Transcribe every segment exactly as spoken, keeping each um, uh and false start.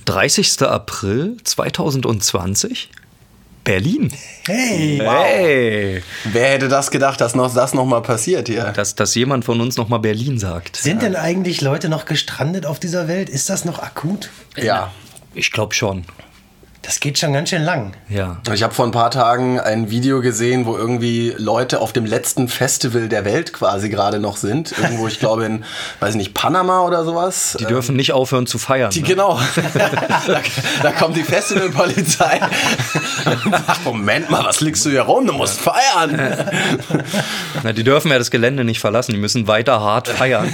dreißigster April zweitausendzwanzig, Berlin. Hey! Hey! Wer hätte das gedacht, dass noch, das nochmal passiert hier? Dass, dass jemand von uns nochmal Berlin sagt. Sind denn eigentlich Leute noch gestrandet auf dieser Welt? Ist das noch akut? Ja. Ich glaube schon. Das geht schon ganz schön lang. Ja. Ich habe vor ein paar Tagen ein Video gesehen, wo irgendwie Leute auf dem letzten Festival der Welt quasi gerade noch sind. Irgendwo, ich glaube in, weiß ich nicht, Panama oder sowas. Die dürfen nicht aufhören zu feiern. Die, ne? Genau. da, da kommt die Festivalpolizei und sagt, Moment mal, was liegst du hier rum? Du musst feiern. Na, die dürfen ja das Gelände nicht verlassen. Die müssen weiter hart feiern.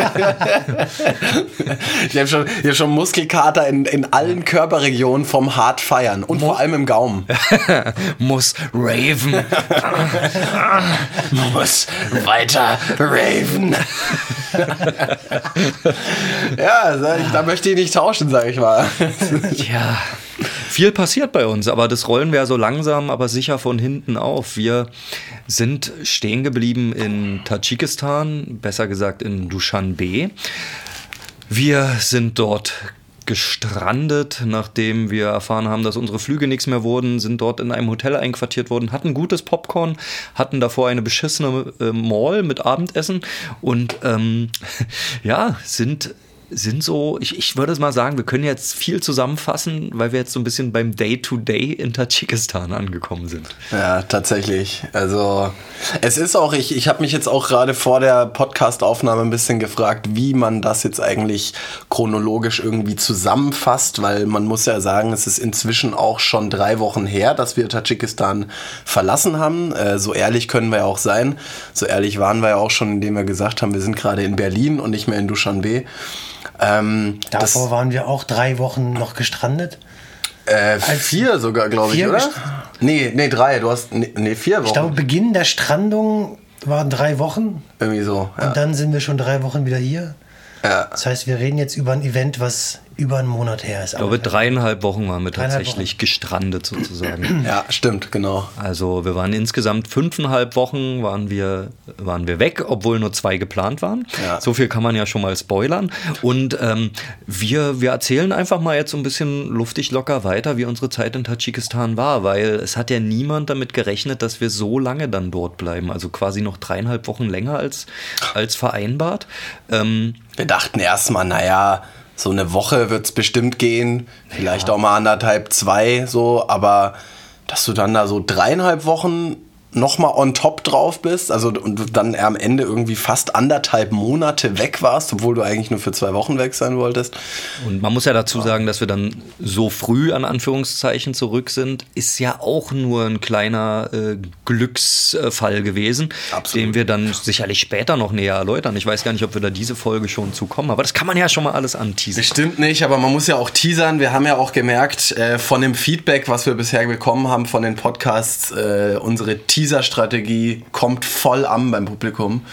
Ich habe schon, ich hab schon Muskelkater in, in allen Körperregionen vom hart feiern und vor allem im Gaumen. Muss raven. Muss weiter raven. Ja, da möchte ich nicht tauschen, sag ich mal. Ja, viel passiert bei uns, aber das rollen wir ja so langsam, aber sicher von hinten auf. Wir sind stehen geblieben in Tadschikistan, besser gesagt in Duschanbe. Wir sind dort gestrandet, nachdem wir erfahren haben, dass unsere Flüge nichts mehr wurden, sind dort in einem Hotel einquartiert worden, hatten gutes Popcorn, hatten davor eine beschissene äh, Mall mit Abendessen und ähm, ja, sind sind so, ich, ich würde mal sagen, wir können jetzt viel zusammenfassen, weil wir jetzt so ein bisschen beim Day-to-Day in Tadschikistan angekommen sind. Ja, tatsächlich. Also es ist auch, ich, ich habe mich jetzt auch gerade vor der Podcast-Aufnahme ein bisschen gefragt, wie man das jetzt eigentlich chronologisch irgendwie zusammenfasst, weil man muss ja sagen, es ist inzwischen auch schon drei Wochen her, dass wir Tadschikistan verlassen haben. Äh, so ehrlich können wir ja auch sein. So ehrlich waren wir ja auch schon, indem wir gesagt haben, wir sind gerade in Berlin und nicht mehr in Duschanbe. Ähm, Davor das, waren wir auch drei Wochen noch gestrandet. Äh, vier sogar, glaube ich, Vier oder? gest- Nee, nee, drei. Du hast, nee, nee vier Wochen. Ich glaube, Beginn der Strandung waren drei Wochen. Irgendwie so, ja. Und dann sind wir schon drei Wochen wieder hier. Ja. Das heißt, wir reden jetzt über ein Event, was über einen Monat her ist. Ich glaube, dreieinhalb Wochen waren wir Dreieinhalb tatsächlich gestrandet sozusagen. Ja, stimmt, genau. Also wir waren insgesamt fünfeinhalb Wochen waren wir, waren wir weg, obwohl nur zwei geplant waren. Ja. So viel kann man ja schon mal spoilern. Und ähm, wir, wir erzählen einfach mal jetzt so ein bisschen luftig locker weiter, wie unsere Zeit in Tadschikistan war, weil es hat ja niemand damit gerechnet, dass wir so lange dann dort bleiben. Also quasi noch dreieinhalb Wochen länger als, als vereinbart. Ähm, Wir dachten erstmal, naja, so eine Woche wird es bestimmt gehen, vielleicht auch mal anderthalb, zwei, so, aber dass du dann da so dreieinhalb Wochen nochmal on top drauf bist, also und du dann am Ende irgendwie fast anderthalb Monate weg warst, obwohl du eigentlich nur für zwei Wochen weg sein wolltest. Und man muss ja dazu sagen, dass wir dann so früh an Anführungszeichen zurück sind, ist ja auch nur ein kleiner äh, Glücksfall gewesen, Absolut. den wir dann sicherlich später noch näher erläutern. Ich weiß gar nicht, ob wir da diese Folge schon zukommen, aber das kann man ja schon mal alles anteasen. Bestimmt nicht, aber man muss ja auch teasern. Wir haben ja auch gemerkt, äh, von dem Feedback, was wir bisher bekommen haben von den Podcasts, äh, unsere Teaser-Strategie kommt voll an beim Publikum.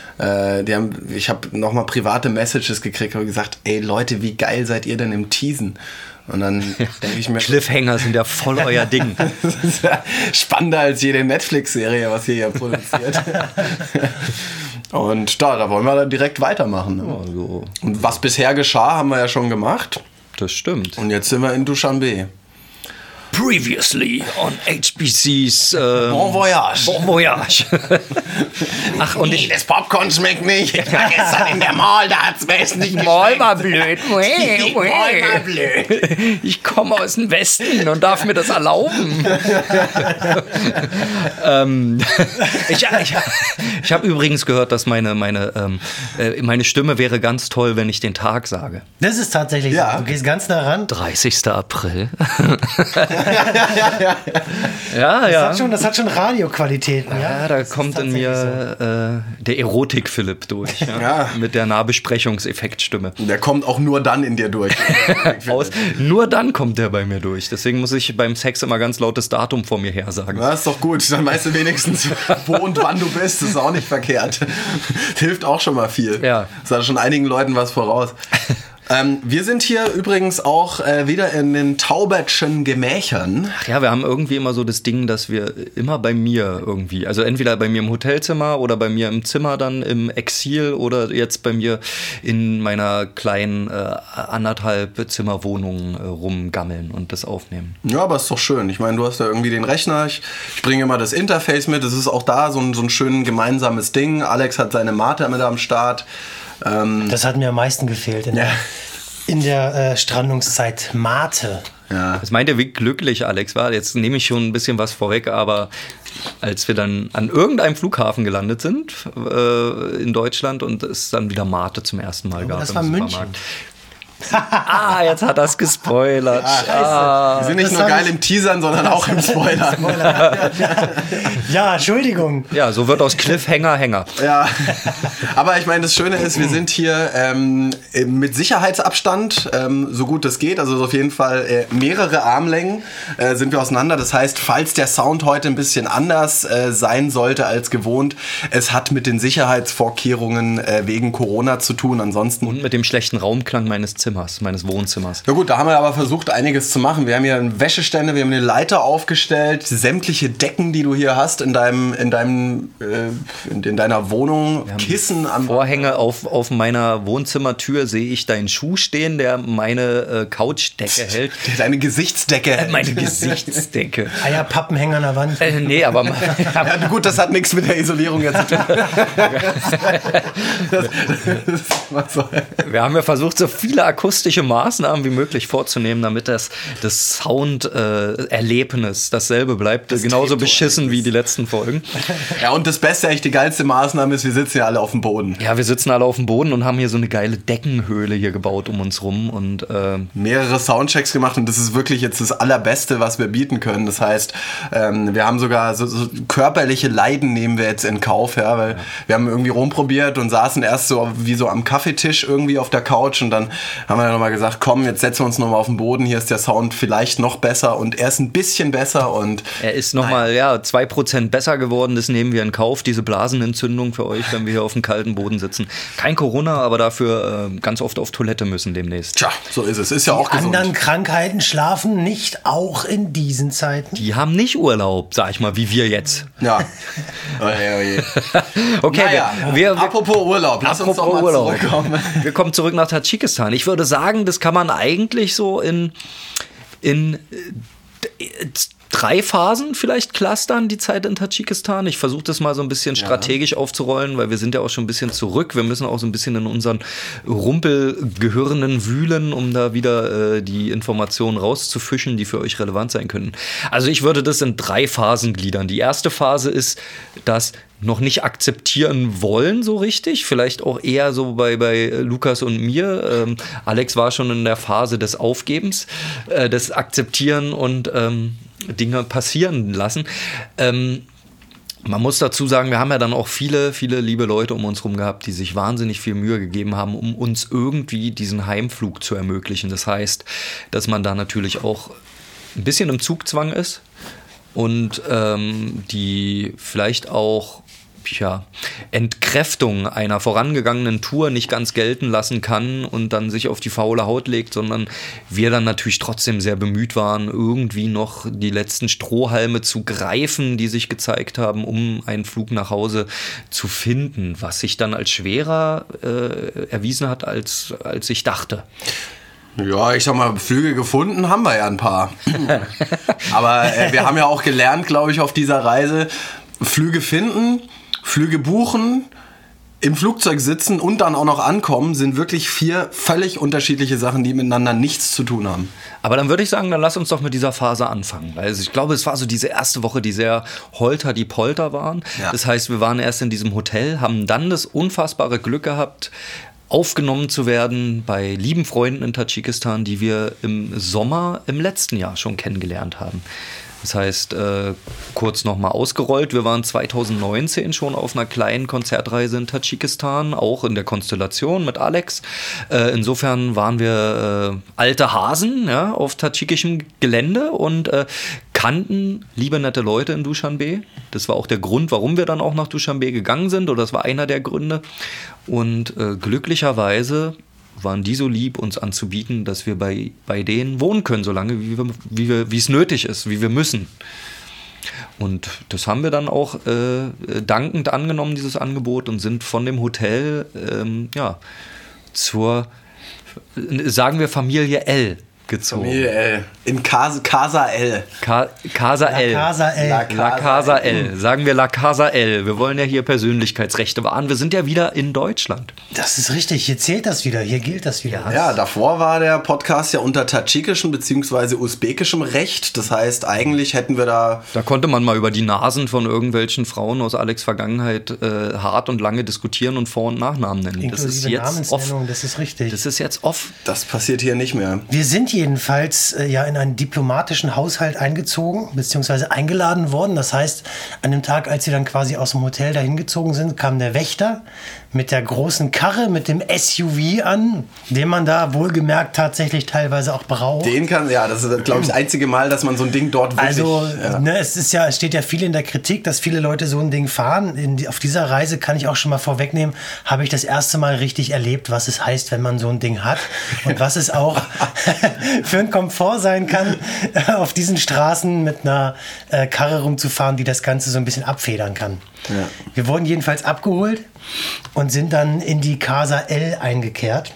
Äh, die haben, ich habe nochmal private Messages gekriegt und gesagt, ey Leute, wie geil seid ihr denn im Teasen? Und dann denke ich mir... Cliffhanger sind ja voll euer Ding. Das ist ja spannender als jede Netflix-Serie, was ihr hier produziert. Und da, da wollen wir dann direkt weitermachen. Ne? Also, Und was bisher geschah, haben wir ja schon gemacht. das stimmt. Und jetzt sind wir in Duschanbe. Previously on H B C's ähm, Bon Voyage. Bon Voyage. Ach, und ich... Das Popcorn schmeckt nicht. Ich war gestern in der Mall, da hat's mir echt nicht Mall war blöd. Die Mall war blöd. Ich komme aus dem Westen und darf mir das erlauben. ähm, ich ich, ich habe übrigens gehört, dass meine, meine, ähm, äh, meine Stimme wäre ganz toll, wenn ich den Tag sage. Das ist tatsächlich Ja. so. Du gehst ganz nah ran. dreißigster April. ja, Ja, Das, ja. hat schon, das hat schon Radioqualitäten. Ja, Ja, da Das ist kommt in tatsächlich mir äh, der Erotik-Philipp durch. Ja? Ja. Mit der Nahbesprechungseffektstimme. Der kommt auch nur dann in dir durch. Aus, nur dann kommt der bei mir durch. Deswegen muss ich beim Sex immer ganz lautes Datum vor mir her sagen. Das ist doch gut. Dann weißt du wenigstens, wo und wann du bist. Das ist auch nicht verkehrt. Hilft auch schon mal viel. Ja. Das hat schon einigen Leuten was voraus. Ähm, wir sind hier übrigens auch äh, wieder in den Taubertschen Gemächern. Ach ja, wir haben irgendwie immer so das Ding, dass wir immer bei mir irgendwie, also entweder bei mir im Hotelzimmer oder bei mir im Zimmer dann im Exil oder jetzt bei mir in meiner kleinen äh, anderthalb Zimmerwohnung äh, rumgammeln und das aufnehmen. Ja, aber ist doch schön. Ich meine, du hast ja irgendwie den Rechner, ich, ich bringe immer das Interface mit, es ist auch da so ein, so ein schön gemeinsames Ding. Alex hat seine Mate mit am Start. Ähm, das hat mir am meisten gefehlt in ja. der, in der äh, Strandungszeit. Mate. Ja. Das meint ihr, wie glücklich Alex war. Jetzt nehme ich schon ein bisschen was vorweg, aber als wir dann an irgendeinem Flughafen gelandet sind äh, in Deutschland und es dann wieder Mate zum ersten Mal aber gab. Das war München. Ah, jetzt hat er es gespoilert. Ah, wir sind nicht das nur geil im Teasern, sondern auch im Spoilern. Ja, Entschuldigung. Ja, so wird aus Cliffhanger Hänger. Ja, aber ich meine, das Schöne ist, wir sind hier ähm, mit Sicherheitsabstand, ähm, so gut es geht, also auf jeden Fall äh, mehrere Armlängen äh, sind wir auseinander. Das heißt, falls der Sound heute ein bisschen anders äh, sein sollte als gewohnt, es hat mit den Sicherheitsvorkehrungen äh, wegen Corona zu tun. Ansonsten und mit dem schlechten Raumklang meines Zimmers. meines Wohnzimmers. Ja gut, da haben wir aber versucht, einiges zu machen. Wir haben hier Wäschestände, wir haben eine Leiter aufgestellt, sämtliche Decken, die du hier hast in deinem, in deinem, äh, in, in deiner Wohnung, Kissen am Vorhänge auf, auf meiner Wohnzimmertür sehe ich deinen Schuh stehen, der meine äh, Couchdecke hält. Deine Gesichtsdecke hält. Meine Gesichtsdecke. Eierpappenhänger an der Wand. Äh, nee, aber ja, gut, das hat nichts mit der Isolierung jetzt zu tun. das, das so. Wir haben ja versucht, so viele akustische Maßnahmen wie möglich vorzunehmen, damit das, das Sound-Erlebnis äh, dasselbe bleibt. Das genauso beschissen wie die letzten Folgen. Ja, und das Beste, eigentlich die geilste Maßnahme ist, wir sitzen ja alle auf dem Boden. Ja, wir sitzen alle auf dem Boden und haben hier so eine geile Deckenhöhle hier gebaut um uns rum. Und äh, mehrere Soundchecks gemacht und das ist wirklich jetzt das Allerbeste, was wir bieten können. Das heißt, ähm, wir haben sogar so, so körperliche Leiden nehmen wir jetzt in Kauf, ja, weil ja. wir haben irgendwie rumprobiert und saßen erst so wie so am Kaffeetisch irgendwie auf der Couch und dann haben wir dann nochmal gesagt, komm, jetzt setzen wir uns nochmal auf den Boden, hier ist der Sound vielleicht noch besser und er ist ein bisschen besser und er ist nochmal, ja, zwei Prozent besser geworden, das nehmen wir in Kauf, diese Blasenentzündung für euch, wenn wir hier auf dem kalten Boden sitzen. Kein Corona, aber dafür äh, ganz oft auf Toilette müssen demnächst. Tja, so ist es, ist ja auch Die gesund. anderen Krankheiten schlafen nicht auch in diesen Zeiten? Die haben nicht Urlaub, sag ich mal, wie wir jetzt. Ja. Oje, oje. Okay, naja, wir, wir, apropos Urlaub, lass uns doch mal Urlaub. zurückkommen. Wir kommen zurück nach Tadschikistan. Ich würde sagen, das kann man eigentlich so in, in drei Phasen vielleicht clustern, die Zeit in Tadschikistan. Ich versuche das mal so ein bisschen strategisch ja. aufzurollen, weil wir sind ja auch schon ein bisschen zurück. Wir müssen auch so ein bisschen in unseren Rumpelgehirnen wühlen, um da wieder äh, die Informationen rauszufischen, die für euch relevant sein können. Also ich würde das in drei Phasen gliedern. Die erste Phase ist, dass noch nicht akzeptieren wollen so richtig, vielleicht auch eher so bei, bei Lukas und mir. Ähm, Alex war schon in der Phase des Aufgebens, äh, des Akzeptieren und ähm, Dinge passieren lassen. Ähm, man muss dazu sagen, wir haben ja dann auch viele, viele liebe Leute um uns rum gehabt, die sich wahnsinnig viel Mühe gegeben haben, um uns irgendwie diesen Heimflug zu ermöglichen. Das heißt, dass man da natürlich auch ein bisschen im Zugzwang ist und ähm, die vielleicht auch ja, Entkräftung einer vorangegangenen Tour nicht ganz gelten lassen kann und dann sich auf die faule Haut legt, sondern wir dann natürlich trotzdem sehr bemüht waren, irgendwie noch die letzten Strohhalme zu greifen, die sich gezeigt haben, um einen Flug nach Hause zu finden, was sich dann als schwerer äh, erwiesen hat, als, als ich dachte. Ja, ich sag mal, Flüge gefunden haben wir ja ein paar. Aber äh, wir haben ja auch gelernt, glaube ich, auf dieser Reise, Flüge finden, Flüge buchen, im Flugzeug sitzen und dann auch noch ankommen, sind wirklich vier völlig unterschiedliche Sachen, die miteinander nichts zu tun haben. Aber dann würde ich sagen, dann lass uns doch mit dieser Phase anfangen. Also ich glaube, es war so diese erste Woche, die sehr holter die Polter waren. Ja. Das heißt, wir waren erst in diesem Hotel, haben dann das unfassbare Glück gehabt, aufgenommen zu werden bei lieben Freunden in Tadschikistan, die wir im Sommer im letzten Jahr schon kennengelernt haben. Das heißt, äh, kurz nochmal ausgerollt, wir waren zwanzig neunzehn schon auf einer kleinen Konzertreise in Tadschikistan, auch in der Konstellation mit Alex. Äh, insofern waren wir äh, alte Hasen, ja, auf tadschikischem Gelände und äh, kannten liebe, nette Leute in Duschanbe. Das war auch der Grund, warum wir dann auch nach Duschanbe gegangen sind, oder das war einer der Gründe. Und äh, glücklicherweise waren die so lieb, uns anzubieten, dass wir bei, bei denen wohnen können, solange wie wir, wie wir, wie es nötig ist, wie wir müssen. Und das haben wir dann auch äh, dankend angenommen, dieses Angebot, und sind von dem Hotel ähm, ja, zur, sagen wir, Familie L gezogen. Familie L. In Casa, Casa L. Ka- Casa La L. Casa L. La La Casa L. Sagen wir La Casa L. Wir wollen ja hier Persönlichkeitsrechte wahren. Wir sind ja wieder in Deutschland. Das ist richtig, hier zählt das wieder, hier gilt das wieder. Ja, davor war der Podcast ja unter tadschikischem bzw. usbekischem Recht. Das heißt, eigentlich hätten wir da... Da konnte man mal über die Nasen von irgendwelchen Frauen aus Alex' Vergangenheit äh, hart und lange diskutieren und Vor- und Nachnamen nennen. Inklusive das ist jetzt Namensnennung, off. das ist richtig. Das ist jetzt off. Das passiert hier nicht mehr. Wir sind jedenfalls äh, ja in einen diplomatischen Haushalt eingezogen, beziehungsweise eingeladen worden. Das heißt, an dem Tag, als wir dann quasi aus dem Hotel dahin gezogen sind, kam der Wächter mit der großen Karre, mit dem S U V an, den man da wohlgemerkt tatsächlich teilweise auch braucht. Den kann, ja, das ist, glaube ich, das einzige Mal, dass man so ein Ding dort wirklich... Also, ja. ne, es ist ja, es steht ja viel in der Kritik, dass viele Leute so ein Ding fahren. In die, auf dieser Reise kann ich auch schon mal vorwegnehmen, habe ich das erste Mal richtig erlebt, was es heißt, wenn man so ein Ding hat und was es auch für einen Komfort sein kann, auf diesen Straßen mit einer äh, Karre rumzufahren, die das Ganze so ein bisschen abfedern kann. Ja. Wir wurden jedenfalls abgeholt und sind dann in die Casa L eingekehrt.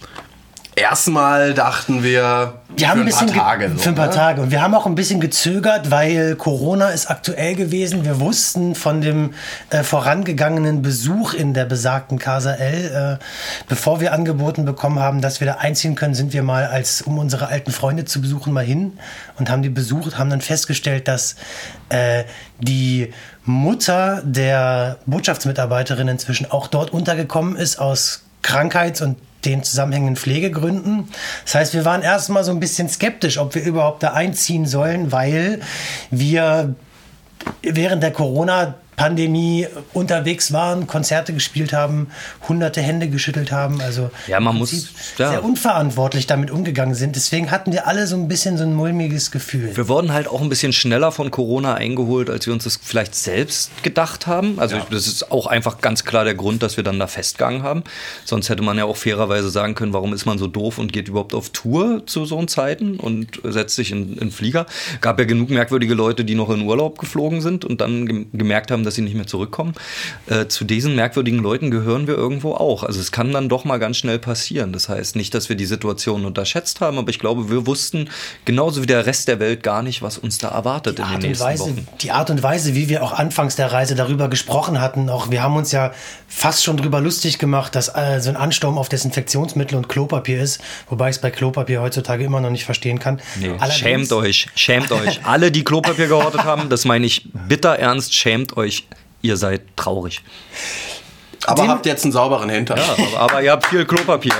Erstmal dachten wir, Wir haben für ein bisschen ein paar Tage. ge- So, für ein paar ne? Tage. Und wir haben auch ein bisschen gezögert, weil Corona ist aktuell gewesen. Wir wussten von dem äh, vorangegangenen Besuch in der besagten Casa L, äh, bevor wir angeboten bekommen haben, dass wir da einziehen können, sind wir mal, als um unsere alten Freunde zu besuchen, mal hin und haben die besucht, haben dann festgestellt, dass äh, die Mutter der Botschaftsmitarbeiterin inzwischen auch dort untergekommen ist aus Krankheits- und den zusammenhängenden Pflegegründen. Das heißt, wir waren erstmal so ein bisschen skeptisch, ob wir überhaupt da einziehen sollen, weil wir während der Corona-Pandemie unterwegs waren, Konzerte gespielt haben, hunderte Hände geschüttelt haben, also Ja, man im muss- Prinzip ja. sehr unverantwortlich damit umgegangen sind. Deswegen hatten wir alle so ein bisschen so ein mulmiges Gefühl. Wir wurden halt auch ein bisschen schneller von Corona eingeholt, als wir uns das vielleicht selbst gedacht haben. Also das ist auch einfach ganz klar der Grund, dass wir dann da festgegangen haben. Sonst hätte man ja auch fairerweise sagen können, warum ist man so doof und geht überhaupt auf Tour zu so Zeiten und setzt sich in in Flieger. Gab ja genug merkwürdige Leute, die noch in Urlaub geflogen sind und dann gem- gemerkt haben, dass sie nicht mehr zurückkommen. Äh, zu diesen merkwürdigen Leuten gehören wir irgendwo auch. Also es kann dann doch mal ganz schnell passieren. Das heißt nicht, dass wir die Situation unterschätzt haben, aber ich glaube, wir wussten genauso wie der Rest der Welt gar nicht, was uns da erwartet Die in den Art, und nächsten Weise, Wochen. die Art und Weise, wie wir auch anfangs der Reise darüber gesprochen hatten, auch wir haben uns ja fast schon drüber lustig gemacht, dass äh, so ein Ansturm auf Desinfektionsmittel und Klopapier ist, wobei ich es bei Klopapier heutzutage immer noch nicht verstehen kann. Nee, Allerdings- schämt euch, schämt euch. Alle, die Klopapier gehortet haben, das meine ich bitter ernst, schämt euch. Ihr seid traurig. Aber Den- habt jetzt einen sauberen Hintern. Ja, aber, aber ihr habt viel Klopapier.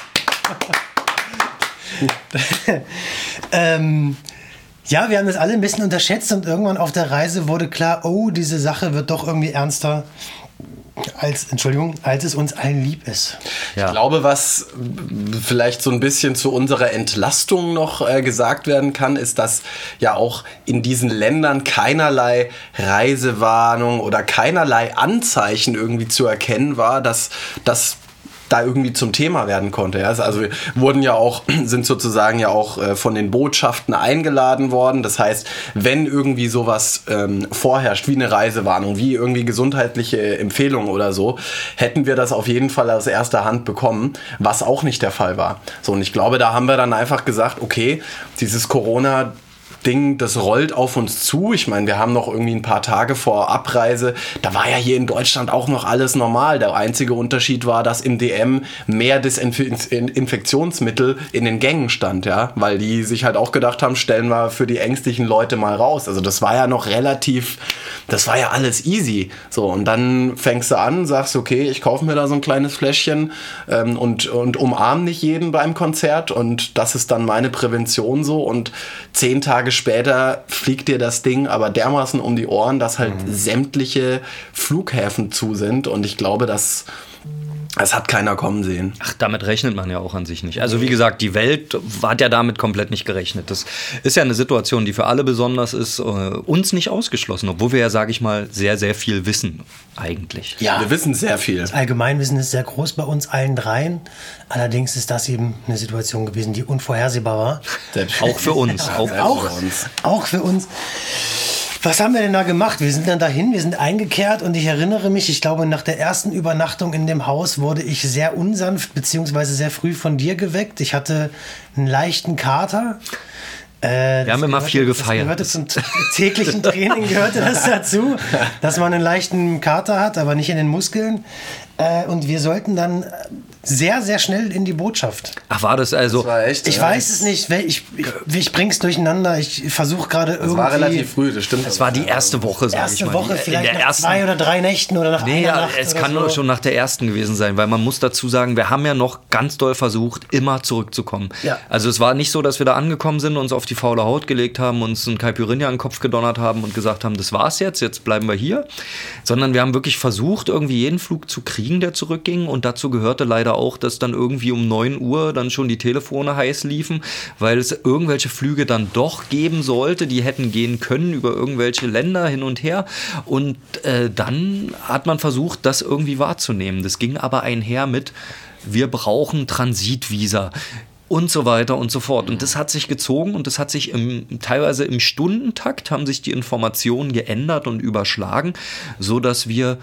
Ähm, ja, wir haben das alle ein bisschen unterschätzt und irgendwann auf der Reise wurde klar, oh, diese Sache wird doch irgendwie ernster, als, Entschuldigung, als es uns allen lieb ist. Ja. Ich glaube, was vielleicht so ein bisschen zu unserer Entlastung noch äh, gesagt werden kann, ist, dass ja auch in diesen Ländern keinerlei Reisewarnung oder keinerlei Anzeichen irgendwie zu erkennen war, dass das da irgendwie zum Thema werden konnte. Ja? Also wir wurden ja auch, sind sozusagen ja auch äh, von den Botschaften eingeladen worden. Das heißt, wenn irgendwie sowas ähm, vorherrscht, wie eine Reisewarnung, wie irgendwie gesundheitliche Empfehlungen oder so, hätten wir das auf jeden Fall aus erster Hand bekommen, was auch nicht der Fall war. So, und ich glaube, da haben wir dann einfach gesagt, okay, dieses Corona Ding, das rollt auf uns zu. Ich meine, wir haben noch irgendwie ein paar Tage vor Abreise. Da war ja hier in Deutschland auch noch alles normal. Der einzige Unterschied war, dass im D M mehr Desinfektionsmittel in den Gängen stand, ja, weil die sich halt auch gedacht haben, stellen wir für die ängstlichen Leute mal raus. Also das war ja noch relativ, das war ja alles easy. So, und dann fängst du an, sagst, okay, ich kaufe mir da so ein kleines Fläschchen ähm, und, und umarm nicht jeden beim Konzert und das ist dann meine Prävention so und zehn Tage später fliegt dir das Ding aber dermaßen um die Ohren, dass halt mhm. sämtliche Flughäfen zu sind und ich glaube, dass Das hat keiner kommen sehen. Ach, damit rechnet man ja auch an sich nicht. Also wie gesagt, die Welt hat ja damit komplett nicht gerechnet. Das ist ja eine Situation, die für alle besonders ist, äh, uns nicht ausgeschlossen, obwohl wir ja, sage ich mal, sehr, sehr viel wissen eigentlich. Ja, wir wissen sehr viel. Das Allgemeinwissen ist sehr groß bei uns allen dreien. Allerdings ist das eben eine Situation gewesen, die unvorhersehbar war. Auch für uns. Auch, auch, für uns. auch für uns. Was haben wir denn da gemacht? Wir sind dann dahin, wir sind eingekehrt und ich erinnere mich, ich glaube, nach der ersten Übernachtung in dem Haus wurde ich sehr unsanft beziehungsweise sehr früh von dir geweckt. Ich hatte einen leichten Kater. Äh, wir haben immer gehörte, viel gefeiert. Das gehörte zum täglichen Training, gehörte das dazu, dass man einen leichten Kater hat, aber nicht in den Muskeln. Äh, und wir sollten dann sehr, sehr schnell in die Botschaft. Ach, war das also? Das war echt, ich ja. weiß es nicht. Ich, ich, ich bring's durcheinander. Ich versuche gerade irgendwie... Das war relativ früh, das stimmt. Es war die erste Woche, sag ich Erste mal. Woche, Die, vielleicht in der nach ersten, zwei oder drei Nächten oder nach Nee, einer ja, Nacht es oder kann so. nur schon nach der ersten gewesen sein, weil man muss dazu sagen, wir haben ja noch ganz doll versucht, immer zurückzukommen. Ja. Also es war nicht so, dass wir da angekommen sind, uns auf die faule Haut gelegt haben, uns ein Caipirinha in den Kopf gedonnert haben und gesagt haben, das war's jetzt, jetzt bleiben wir hier. Sondern wir haben wirklich versucht, irgendwie jeden Flug zu kriegen, der zurückging. Und dazu gehörte leider auch, dass dann irgendwie um neun Uhr dann schon die Telefone heiß liefen, weil es irgendwelche Flüge dann doch geben sollte, die hätten gehen können über irgendwelche Länder hin und her. Und äh, dann hat man versucht, das irgendwie wahrzunehmen. Das ging aber einher mit, wir brauchen Transitvisa und so weiter und so fort. Und das hat sich gezogen und das hat sich im, teilweise im Stundentakt haben sich die Informationen geändert und überschlagen, sodass wir,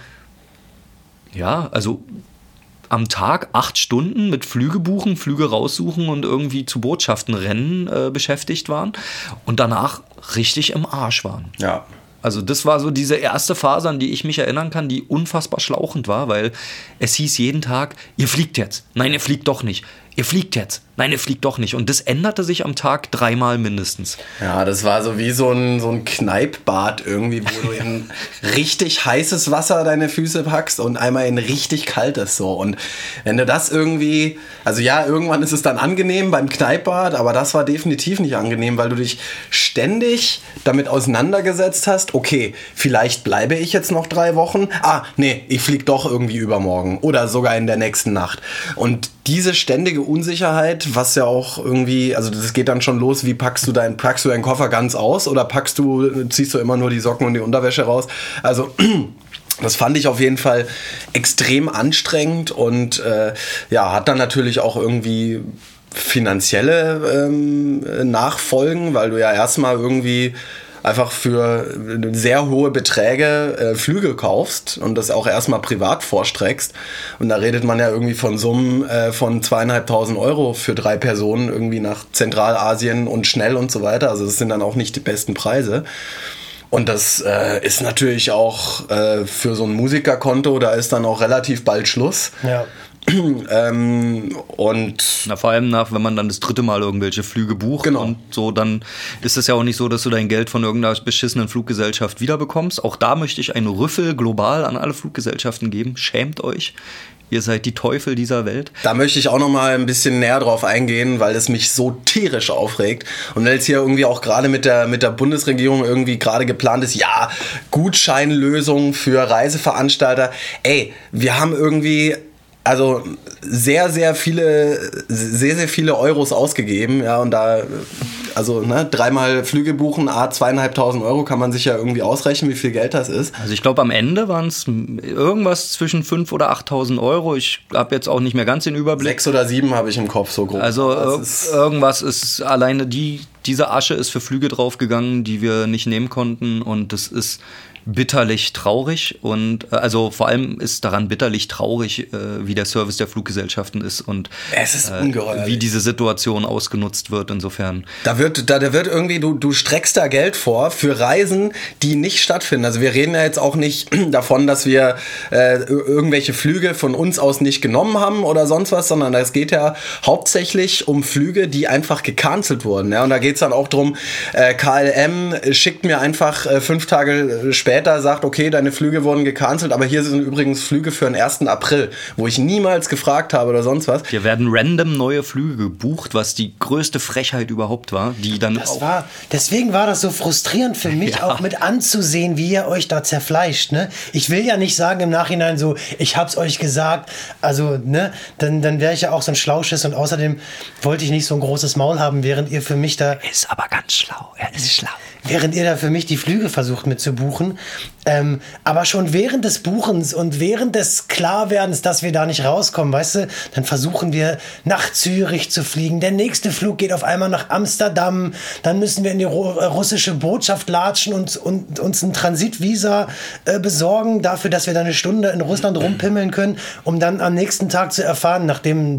ja, also am Tag acht Stunden mit Flüge buchen, Flüge raussuchen und irgendwie zu Botschaften rennen äh, beschäftigt waren und danach richtig im Arsch waren. Ja. Also das war so diese erste Phase, an die ich mich erinnern kann, die unfassbar schlauchend war, weil es hieß jeden Tag, ihr fliegt jetzt. Nein, ihr fliegt doch nicht. Ihr fliegt jetzt. Nein, ihr fliegt doch nicht. Und das änderte sich am Tag dreimal mindestens. Ja, das war so wie so ein, so ein Kneippbad irgendwie, wo du in richtig heißes Wasser deine Füße packst und einmal in richtig kaltes so. Und wenn du das irgendwie, also ja, irgendwann ist es dann angenehm beim Kneippbad, aber das war definitiv nicht angenehm, weil du dich ständig damit auseinandergesetzt hast, okay, vielleicht bleibe ich jetzt noch drei Wochen. Ah, nee, ich flieg doch irgendwie übermorgen oder sogar in der nächsten Nacht. Und diese ständige Unsicherheit, was ja auch irgendwie, also das geht dann schon los, wie packst du deinen, packst du deinen Koffer ganz aus oder packst du, ziehst du immer nur die Socken und die Unterwäsche raus? Also das fand ich auf jeden Fall extrem anstrengend und äh, ja, hat dann natürlich auch irgendwie finanzielle ähm, Nachfolgen, weil du ja erstmal irgendwie einfach für sehr hohe Beträge äh, Flüge kaufst und das auch erstmal privat vorstreckst. Und da redet man ja irgendwie von Summen äh, von zweieinhalbtausend Euro für drei Personen irgendwie nach Zentralasien und schnell und so weiter. Also das sind dann auch nicht die besten Preise. Und das äh, ist natürlich auch äh, für so ein Musikerkonto, da ist dann auch relativ bald Schluss. Ja. ähm, und Na, vor allem nach, wenn man dann das dritte Mal irgendwelche Flüge bucht Genau. und so, dann ist es ja auch nicht so, dass du dein Geld von irgendeiner beschissenen Fluggesellschaft wiederbekommst. Auch da möchte ich einen Rüffel global an alle Fluggesellschaften geben. Schämt euch. Ihr seid die Teufel dieser Welt. Da möchte ich auch noch mal ein bisschen näher drauf eingehen, weil es mich so tierisch aufregt. Und weil jetzt hier irgendwie auch gerade mit der, mit der Bundesregierung irgendwie gerade geplant ist, ja, Gutscheinlösung für Reiseveranstalter. Ey, wir haben irgendwie also sehr, sehr viele, sehr, sehr viele Euros ausgegeben, ja, und da, also, ne, dreimal Flüge buchen, a zweieinhalbtausend Euro, kann man sich ja irgendwie ausrechnen, wie viel Geld das ist. Also ich glaube, am Ende waren es irgendwas zwischen fünftausend oder achttausend Euro. Ich habe jetzt auch nicht mehr ganz den Überblick. Sechs oder sieben habe ich im Kopf, so grob. Also Das ir- ist- irgendwas ist alleine die, diese Asche ist für Flüge draufgegangen, die wir nicht nehmen konnten, und das ist bitterlich traurig, und äh, also vor allem ist daran bitterlich traurig, äh, wie der Service der Fluggesellschaften ist und Es ist äh, ungeheuerlich. wie diese Situation ausgenutzt wird. Insofern Da wird, da, da wird irgendwie, du, du streckst da Geld vor für Reisen, die nicht stattfinden. Also wir reden ja jetzt auch nicht davon, dass wir äh, irgendwelche Flüge von uns aus nicht genommen haben oder sonst was, sondern es geht ja hauptsächlich um Flüge, die einfach gecancelt wurden. Ja? Und da geht geht es dann auch drum, äh, K L M schickt mir einfach äh, fünf Tage später, sagt, okay, deine Flüge wurden gecancelt, aber hier sind übrigens Flüge für den ersten April, wo ich niemals gefragt habe oder sonst was. Hier werden random neue Flüge gebucht, was die größte Frechheit überhaupt war, die dann das auch... War, deswegen war das so frustrierend für mich, Ja. auch mit anzusehen, wie ihr euch da zerfleischt. Ne? Ich will ja nicht sagen im Nachhinein so, ich hab's euch gesagt, also, ne, dann, dann wäre ich ja auch so ein Schlauschiss und außerdem wollte ich nicht so ein großes Maul haben, während ihr für mich da... Ist aber ganz schlau, er ist schlau. Während ihr da für mich die Flüge versucht mit zu buchen. Ähm, aber schon während des Buchens und während des Klarwerdens, dass wir da nicht rauskommen, weißt du, dann versuchen wir nach Zürich zu fliegen. Der nächste Flug geht auf einmal nach Amsterdam. Dann müssen wir in die Ru- russische Botschaft latschen und, und uns ein Transitvisa äh, besorgen, dafür, dass wir da eine Stunde in Russland rumpimmeln können, um dann am nächsten Tag zu erfahren, nachdem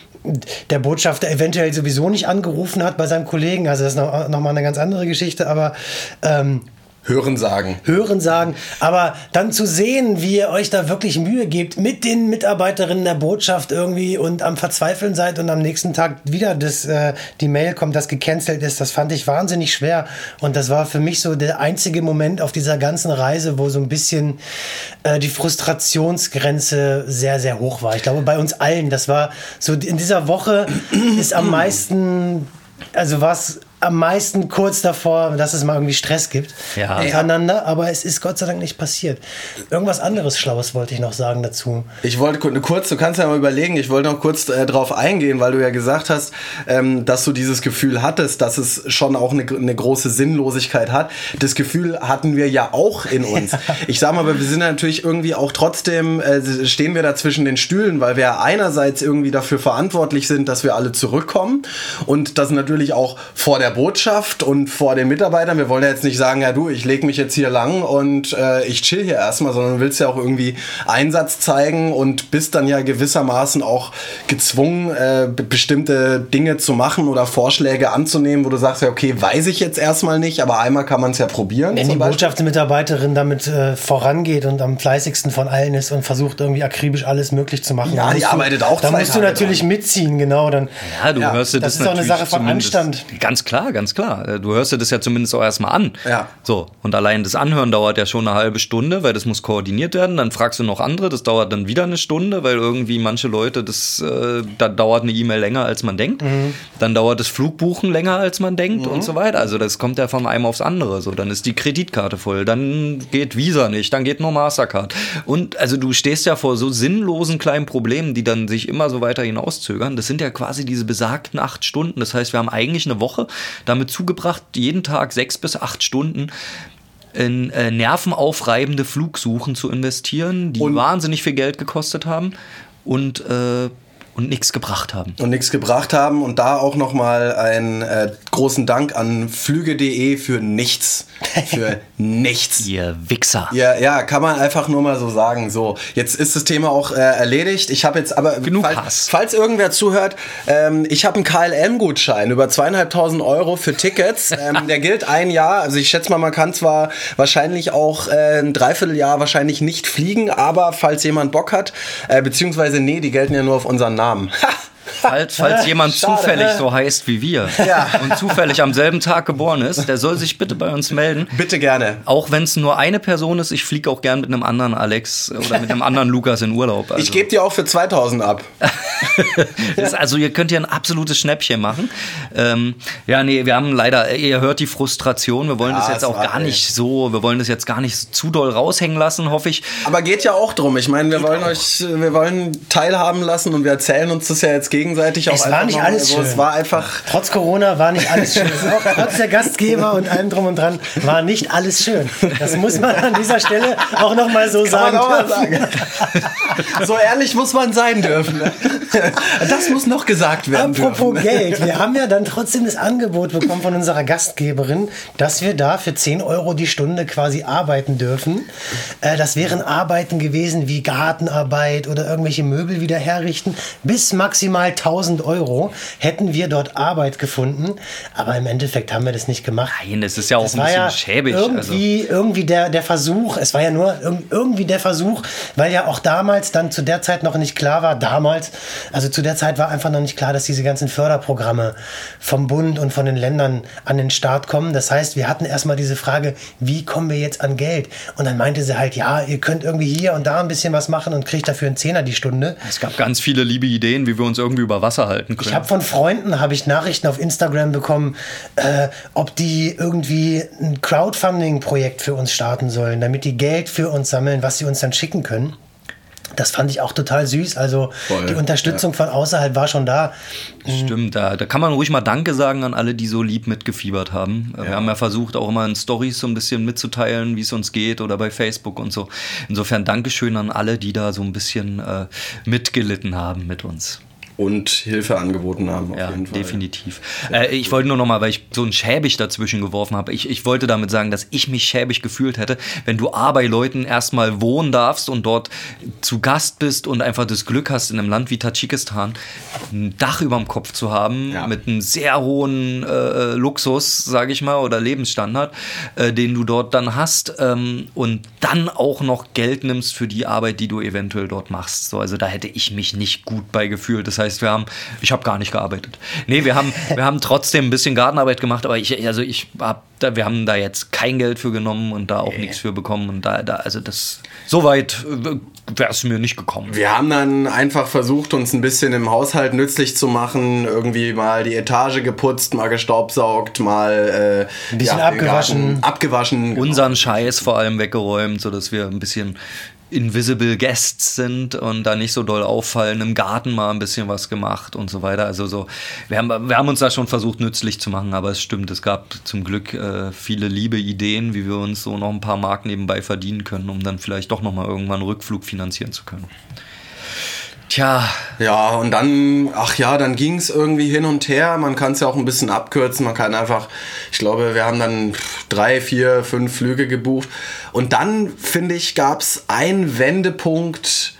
der Botschafter eventuell sowieso nicht angerufen hat bei seinem Kollegen, also das ist noch, noch mal eine ganz andere Geschichte, aber ähm, Hören sagen. Hören sagen, aber dann zu sehen, wie ihr euch da wirklich Mühe gebt mit den Mitarbeiterinnen der Botschaft irgendwie und am Verzweifeln seid und am nächsten Tag wieder das, äh, die Mail kommt, dass gecancelt ist, das fand ich wahnsinnig schwer und das war für mich so der einzige Moment auf dieser ganzen Reise, wo so ein bisschen äh, die Frustrationsgrenze sehr, sehr hoch war. Ich glaube, bei uns allen, das war so in dieser Woche ist am meisten, also was am meisten kurz davor, dass es mal irgendwie Stress gibt Ja. untereinander, aber es ist Gott sei Dank nicht passiert. Irgendwas anderes Schlaues wollte ich noch sagen dazu. Ich wollte ku- kurz, du kannst ja mal überlegen, ich wollte noch kurz äh, drauf eingehen, weil du ja gesagt hast, ähm, dass du dieses Gefühl hattest, dass es schon auch eine, eine große Sinnlosigkeit hat. Das Gefühl hatten wir ja auch in uns. Ich sag mal, aber wir sind natürlich irgendwie auch trotzdem, äh, stehen wir da zwischen den Stühlen, weil wir ja einerseits irgendwie dafür verantwortlich sind, dass wir alle zurückkommen und das natürlich auch vor der Botschaft und vor den Mitarbeitern. Wir wollen ja jetzt nicht sagen, ja du, ich lege mich jetzt hier lang und äh, ich chill hier erstmal, sondern du willst ja auch irgendwie Einsatz zeigen und bist dann ja gewissermaßen auch gezwungen, äh, be- bestimmte Dinge zu machen oder Vorschläge anzunehmen, wo du sagst, ja okay, weiß ich jetzt erstmal nicht, aber einmal kann man es ja probieren. Wenn die zum Beispiel. Botschaftsmitarbeiterin damit äh, vorangeht und am fleißigsten von allen ist und versucht irgendwie akribisch alles möglich zu machen, Ja, dann die musst du- arbeitet auch Da zwei musst du Tage natürlich dran. mitziehen, genau. Dann, Ja, du Ja, hörst dir das das, ist doch eine natürlich Sache von zumindest- Anstand. Ganz klar, ganz klar. Du hörst dir das ja zumindest auch erstmal an. Ja. So, und allein das Anhören dauert ja schon eine halbe Stunde, weil das muss koordiniert werden. Dann fragst du noch andere, das dauert dann wieder eine Stunde, weil irgendwie manche Leute, das äh, da dauert eine E-Mail länger, als man denkt. Mhm. Dann dauert das Flugbuchen länger, als man denkt und so weiter. Also das kommt ja von einem aufs andere. So, dann ist die Kreditkarte voll, dann geht Visa nicht, dann geht nur Mastercard. Und also du stehst ja vor so sinnlosen kleinen Problemen, die dann sich immer so weiter hinauszögern. Das sind ja quasi diese besagten acht Stunden. Das heißt, wir haben eigentlich eine Woche damit zugebracht, jeden Tag sechs bis acht Stunden in äh, nervenaufreibende Flugsuchen zu investieren, die Und- wahnsinnig viel Geld gekostet haben und, äh, und nichts gebracht haben. Und nichts gebracht haben und da auch nochmal einen äh, großen Dank an flüge punkt de für nichts. Für nichts. Ihr Wichser. Ja, ja, kann man einfach nur mal so sagen. So, jetzt ist das Thema auch äh, erledigt. Ich habe jetzt aber, Genug falls, Hass. falls irgendwer zuhört, ähm, ich habe einen K L M-Gutschein über zweieinhalbtausend Euro für Tickets. ähm, der gilt ein Jahr. Also ich schätze mal, man kann zwar wahrscheinlich auch äh, ein Dreivierteljahr wahrscheinlich nicht fliegen, aber falls jemand Bock hat, äh, beziehungsweise nee, die gelten ja nur auf unseren Namen. Ha! Falls, falls jemand Schade. zufällig so heißt wie wir Ja. und zufällig am selben Tag geboren ist, der soll sich bitte bei uns melden. Bitte gerne. Auch wenn es nur eine Person ist, ich fliege auch gern mit einem anderen Alex oder mit einem anderen Lukas in Urlaub. Also, Ich gebe dir auch für zweitausend ab. das, also ihr könnt hier ein absolutes Schnäppchen machen. Ähm, ja, nee, wir haben leider, ihr hört die Frustration, wir wollen Ja, das jetzt es auch war, gar ey. nicht so, wir wollen das jetzt gar nicht zu doll raushängen lassen, hoffe ich. Aber geht ja auch drum. Ich meine, wir wollen euch, wir wollen teilhaben lassen und wir erzählen uns das ja jetzt gegenseitig auch Es war einfach nicht noch. alles Also schön. es war einfach. Trotz Corona war nicht alles schön. Auch trotz der Gastgeber und allem drum und dran war nicht alles schön. Das muss man an dieser Stelle auch noch mal so Kann sagen. man auch mal sagen. So ehrlich muss man sein dürfen. Das muss noch gesagt werden Apropos dürfen. Geld, wir haben ja dann trotzdem das Angebot bekommen von unserer Gastgeberin, dass wir da für zehn Euro die Stunde quasi arbeiten dürfen. Äh, das wären Arbeiten gewesen wie Gartenarbeit oder irgendwelche Möbel wieder herrichten, bis maximal mal tausend Euro hätten wir dort Arbeit gefunden, aber im Endeffekt haben wir das nicht gemacht. Nein, das ist ja auch das ein bisschen ja schäbig. Irgendwie, also. irgendwie der, der Versuch, es war ja nur irgendwie der Versuch, weil ja auch damals dann zu der Zeit noch nicht klar war, damals, also zu der Zeit war einfach noch nicht klar, dass diese ganzen Förderprogramme vom Bund und von den Ländern an den Start kommen. Das heißt, wir hatten erstmal diese Frage, wie kommen wir jetzt an Geld? Und dann meinte sie halt, ja, ihr könnt irgendwie hier und da ein bisschen was machen und kriegt dafür einen Zehner die Stunde. Es gab ganz viele liebe Ideen, wie wir uns irgendwie über Wasser halten können. Ich habe von Freunden, habe ich Nachrichten auf Instagram bekommen, äh, ob die irgendwie ein Crowdfunding-Projekt für uns starten sollen, damit die Geld für uns sammeln, was sie uns dann schicken können. Das fand ich auch total süß. Also Voll, die Unterstützung ja. von außerhalb war schon da. Stimmt, da, da kann man ruhig mal Danke sagen an alle, die so lieb mitgefiebert haben. Ja. Wir haben ja versucht, auch immer in Storys so ein bisschen mitzuteilen, wie es uns geht oder bei Facebook und so. Insofern Dankeschön an alle, die da so ein bisschen äh, mitgelitten haben mit uns. Und Hilfe angeboten haben, auf ja, jeden Fall. Definitiv. Äh, ich wollte nur noch mal, weil ich so ein schäbig dazwischen geworfen habe, ich, ich wollte damit sagen, dass ich mich schäbig gefühlt hätte, wenn du A, bei Leuten erstmal wohnen darfst und dort zu Gast bist und einfach das Glück hast, in einem Land wie Tadschikistan ein Dach über dem Kopf zu haben, ja. mit einem sehr hohen äh, Luxus, sage ich mal, oder Lebensstandard, äh, den du dort dann hast, ähm, und dann auch noch Geld nimmst für die Arbeit, die du eventuell dort machst. So, also da hätte ich mich nicht gut bei gefühlt. Das heißt, wir haben, ich habe gar nicht gearbeitet. Nee, wir haben, wir haben trotzdem ein bisschen Gartenarbeit gemacht, aber ich, also ich hab da, wir haben da jetzt kein Geld für genommen und da auch nee. nichts für bekommen und da, da also das, so weit wäre es mir nicht gekommen. Wir haben dann einfach versucht, uns ein bisschen im Haushalt nützlich zu machen, irgendwie mal die Etage geputzt, mal gestaubsaugt, mal äh, ein bisschen ja, abgewaschen. abgewaschen. Unseren Scheiß vor allem weggeräumt, sodass wir ein bisschen invisible Guests sind und da nicht so doll auffallen, im Garten mal ein bisschen was gemacht und so weiter. Also so, wir haben, wir haben uns da schon versucht, nützlich zu machen, aber es stimmt, es gab zum Glück äh, viele liebe Ideen, wie wir uns so noch ein paar Mark nebenbei verdienen können, um dann vielleicht doch nochmal irgendwann einen Rückflug finanzieren zu können. Tja. Ja, und dann, ach ja, dann ging es irgendwie hin und her. Man kann es ja auch ein bisschen abkürzen. Man kann einfach, ich glaube, wir haben dann drei, vier, fünf Flüge gebucht. Und dann, finde ich, gab es einen Wendepunkt,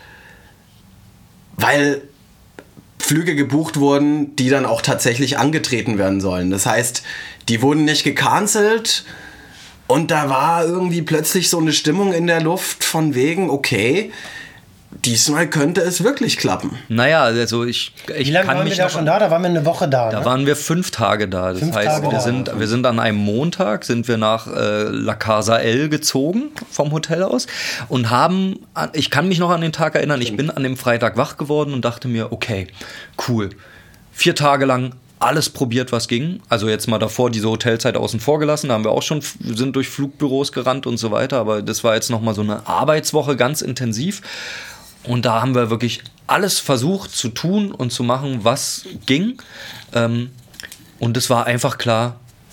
weil Flüge gebucht wurden, die dann auch tatsächlich angetreten werden sollen. Das heißt, die wurden nicht gecancelt. Und da war irgendwie plötzlich so eine Stimmung in der Luft von wegen, okay, diesmal könnte es wirklich klappen. Naja, also ich, ich Wie lange kann waren mich wir da noch, schon da? Da waren wir eine Woche da. Da ne? waren wir fünf Tage da. Das fünf heißt, Tage wir, da. sind, wir sind an einem Montag, sind wir nach äh, La Casa El gezogen, vom Hotel aus, und haben, ich kann mich noch an den Tag erinnern, ich bin an dem Freitag wach geworden und dachte mir, okay, cool, vier Tage lang alles probiert, was ging. Also jetzt mal davor diese Hotelzeit außen vor gelassen. Da haben wir auch schon, sind durch Flugbüros gerannt und so weiter. Aber das war jetzt nochmal so eine Arbeitswoche, ganz intensiv. Und da haben wir wirklich alles versucht zu tun und zu machen, was ging. Ähm, und es war einfach klar,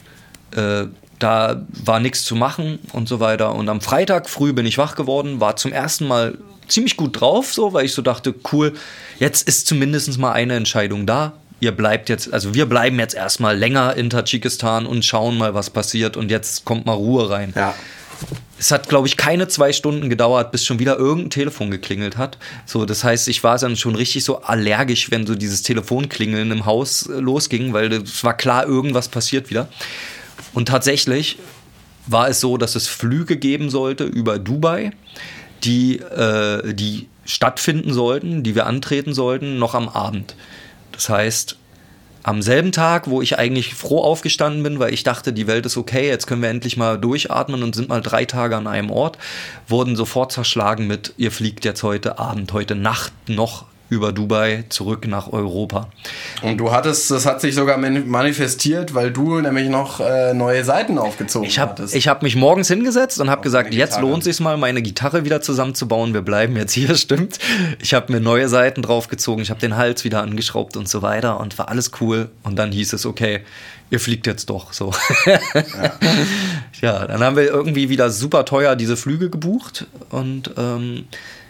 äh, da war nichts zu machen und so weiter. Und am Freitag früh bin ich wach geworden, war zum ersten Mal ziemlich gut drauf, so, weil ich so dachte, cool, jetzt ist zumindest mal eine Entscheidung da. Ihr bleibt jetzt, also wir bleiben jetzt erstmal länger in Tadschikistan und schauen mal, was passiert. Und jetzt kommt mal Ruhe rein. Ja. Es hat, glaube ich, keine zwei Stunden gedauert, bis schon wieder irgendein Telefon geklingelt hat. So, das heißt, ich war dann schon richtig so allergisch, wenn so dieses Telefonklingeln im Haus losging, weil es war klar, irgendwas passiert wieder. Und tatsächlich war es so, dass es Flüge geben sollte über Dubai, die, äh, die stattfinden sollten, die wir antreten sollten, noch am Abend. Das heißt, am selben Tag, wo ich eigentlich froh aufgestanden bin, weil ich dachte, die Welt ist okay, jetzt können wir endlich mal durchatmen und sind mal drei Tage an einem Ort, wurden sofort zerschlagen mit, ihr fliegt jetzt heute Abend, heute Nacht noch über Dubai zurück nach Europa. Und du hattest, das hat sich sogar manifestiert, weil du nämlich noch äh, neue Seiten aufgezogen ich hab, hattest. Ich habe mich morgens hingesetzt und habe gesagt, jetzt lohnt es sich mal, meine Gitarre wieder zusammenzubauen. Wir bleiben jetzt hier, stimmt. Ich habe mir neue Seiten draufgezogen, ich habe den Hals wieder angeschraubt und so weiter und war alles cool. Und dann hieß es, okay, ihr fliegt jetzt doch. So. Ja. Ja, dann haben wir irgendwie wieder super teuer diese Flüge gebucht und ähm,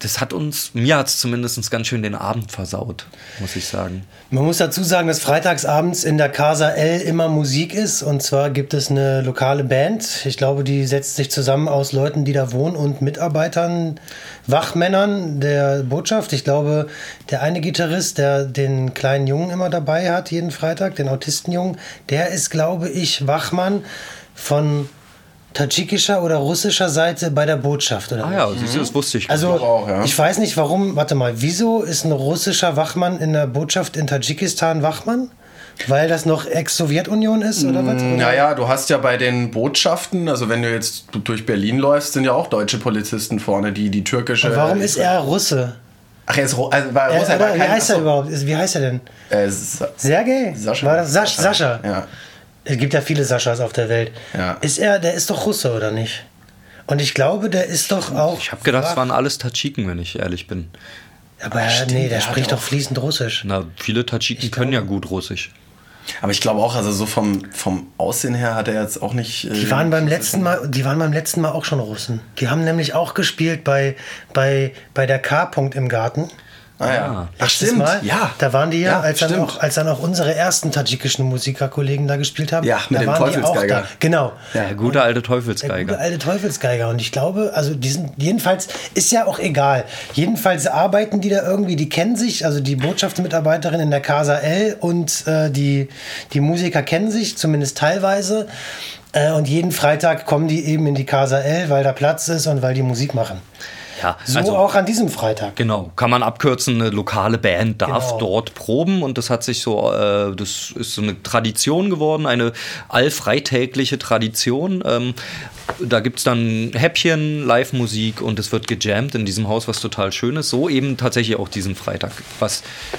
das hat uns, mir hat es zumindest ganz schön den Abend versaut, muss ich sagen. Man muss dazu sagen, dass freitagsabends in der Casa L immer Musik ist. Und zwar gibt es eine lokale Band. Ich glaube, die setzt sich zusammen aus Leuten, die da wohnen und Mitarbeitern, Wachmännern der Botschaft. Ich glaube, der eine Gitarrist, der den kleinen Jungen immer dabei hat, jeden Freitag, den Autistenjungen, der ist, glaube ich, Wachmann von tadschikischer oder russischer Seite bei der Botschaft, oder? Ah ja, siehst du, das wusste ich. Also, auch, ja. ich weiß nicht, warum, warte mal, wieso ist ein russischer Wachmann in der Botschaft in Tadschikistan Wachmann? Weil das noch Ex-Sowjetunion ist, oder was? Oder? Naja, du hast ja bei den Botschaften, also wenn du jetzt durch Berlin läufst, sind ja auch deutsche Polizisten vorne, die die türkische... Und warum ist er Russe? Ach, er ist Ru- also war Er, Russe, aber war wie kein- heißt er achso. überhaupt? Wie heißt er denn? Äh, Sa- Sergej? Sascha. War das Sasch, Sascha? Ja. Es gibt ja viele Saschas auf der Welt. Ja. Ist er, der ist doch Russe, oder nicht? Und ich glaube, der ist doch auch... Ich habe gedacht, es waren alles Tadschiken, wenn ich ehrlich bin. Aber ja, Stimmt, nee, der der hat spricht ja doch auch- fließend Russisch. Na, viele Tadschiken können ja gut Russisch. Aber ich glaube auch, also so vom, vom Aussehen her hat er jetzt auch nicht... Äh, Die waren beim letzten Mal, die waren beim letzten Mal auch schon Russen. Die haben nämlich auch gespielt bei, bei, bei der K-Punkt im Garten. Ah ja. Ach Letztes stimmt, Mal. ja. Da waren die ja, Ja, als, dann stimmt. auch, als dann auch unsere ersten tadschikischen Musikerkollegen da gespielt haben. Ja, mit da dem waren die auch Teufelsgeiger. da. Genau. Der gute alte Der Teufelsgeiger. gute alte Teufelsgeiger. Und ich glaube, also die sind, jedenfalls, ist ja auch egal. Jedenfalls arbeiten die da irgendwie, die kennen sich, also die Botschaftsmitarbeiterin in der Casa L und äh, die, die Musiker kennen sich, zumindest teilweise. Äh, und jeden Freitag kommen die eben in die Casa L, weil da Platz ist und weil die Musik machen. Ja, So also, auch an diesem Freitag. genau, kann man abkürzen, eine lokale Band darf Genau. dort proben und das hat sich so, äh, das ist so eine Tradition geworden, eine allfreitägliche Tradition. Ähm, da gibt es dann Häppchen, Live-Musik und es wird gejammt in diesem Haus, was total schön ist. So eben tatsächlich auch diesen Freitag, was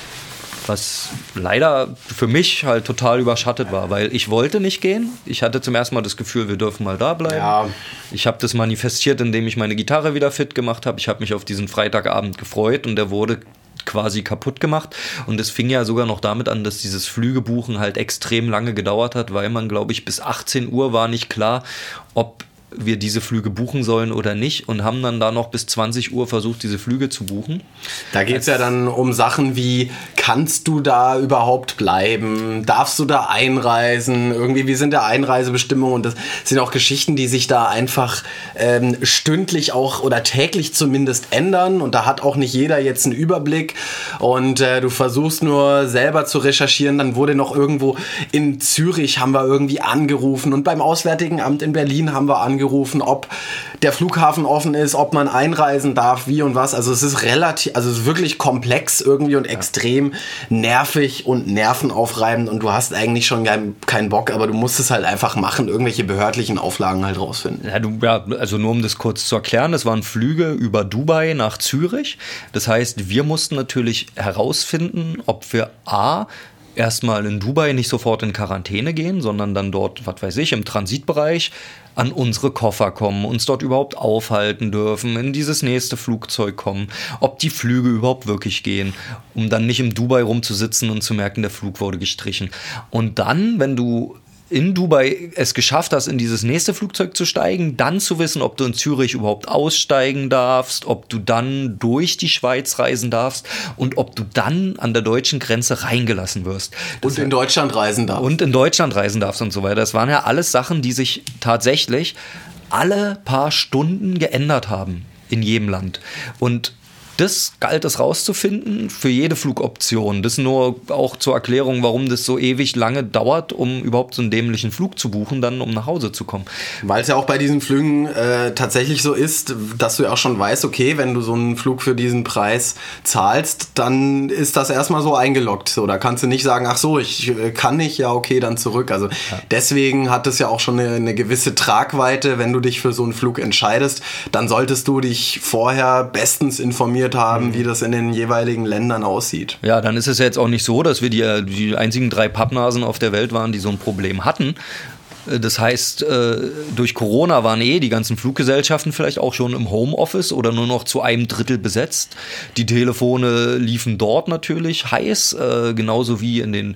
was leider für mich halt total überschattet war, weil ich wollte nicht gehen. Ich hatte zum ersten Mal das Gefühl, wir dürfen mal da bleiben. Ja. Ich habe das manifestiert, indem ich meine Gitarre wieder fit gemacht habe. Ich habe mich auf diesen Freitagabend gefreut und der wurde quasi kaputt gemacht. Und es fing ja sogar noch damit an, dass dieses Flügebuchen halt extrem lange gedauert hat, weil man, glaube ich, bis achtzehn Uhr war nicht klar, ob wir diese Flüge buchen sollen oder nicht und haben dann da noch bis zwanzig Uhr versucht, diese Flüge zu buchen. Da geht es ja dann um Sachen wie, kannst du da überhaupt bleiben? Darfst du da einreisen? Irgendwie, wie sind da Einreisebestimmungen? Und das sind auch Geschichten, die sich da einfach ähm, stündlich auch oder täglich zumindest ändern. Und da hat auch nicht jeder jetzt einen Überblick. Und äh, du versuchst nur selber zu recherchieren. Dann wurde noch irgendwo in Zürich haben wir irgendwie angerufen. Und beim Auswärtigen Amt in Berlin haben wir angerufen. Gerufen, ob der Flughafen offen ist, ob man einreisen darf, wie und was. Also es ist relativ, also es ist wirklich komplex irgendwie und extrem nervig und nervenaufreibend und du hast eigentlich schon keinen keinen Bock, aber du musst es halt einfach machen, irgendwelche behördlichen Auflagen halt rausfinden. Ja, du, ja, also nur um das kurz zu erklären, das waren Flüge über Dubai nach Zürich. Das heißt, wir mussten natürlich herausfinden, ob wir A, erstmal in Dubai nicht sofort in Quarantäne gehen, sondern dann dort, was weiß ich, im Transitbereich an unsere Koffer kommen, uns dort überhaupt aufhalten dürfen, in dieses nächste Flugzeug kommen, ob die Flüge überhaupt wirklich gehen, um dann nicht im Dubai rumzusitzen und zu merken, der Flug wurde gestrichen. Und dann, wenn du in Dubai es geschafft hast, in dieses nächste Flugzeug zu steigen, dann zu wissen, ob du in Zürich überhaupt aussteigen darfst, ob du dann durch die Schweiz reisen darfst und ob du dann an der deutschen Grenze reingelassen wirst. Das Und in Deutschland reisen darf. und in Deutschland reisen darfst und so weiter. Das waren ja alles Sachen, die sich tatsächlich alle paar Stunden geändert haben in jedem Land. Und das galt es rauszufinden für jede Flugoption. Das nur auch zur Erklärung, warum das so ewig lange dauert, um überhaupt so einen dämlichen Flug zu buchen, dann um nach Hause zu kommen. Weil es ja auch bei diesen Flügen äh, tatsächlich so ist, dass du ja auch schon weißt, okay, wenn du so einen Flug für diesen Preis zahlst, dann ist das erstmal so eingeloggt. So, da kannst du nicht sagen, ach so, ich äh, kann nicht, ja okay, dann zurück. Also ja. Deswegen hat es ja auch schon eine, eine gewisse Tragweite, wenn du dich für so einen Flug entscheidest, dann solltest du dich vorher bestens informieren haben, wie das in den jeweiligen Ländern aussieht. Ja, dann ist es ja jetzt auch nicht so, dass wir die, die einzigen drei Pappnasen auf der Welt waren, die so ein Problem hatten. Das heißt, durch Corona waren eh die ganzen Fluggesellschaften vielleicht auch schon im Homeoffice oder nur noch zu einem Drittel besetzt. Die Telefone liefen dort natürlich heiß, genauso wie in den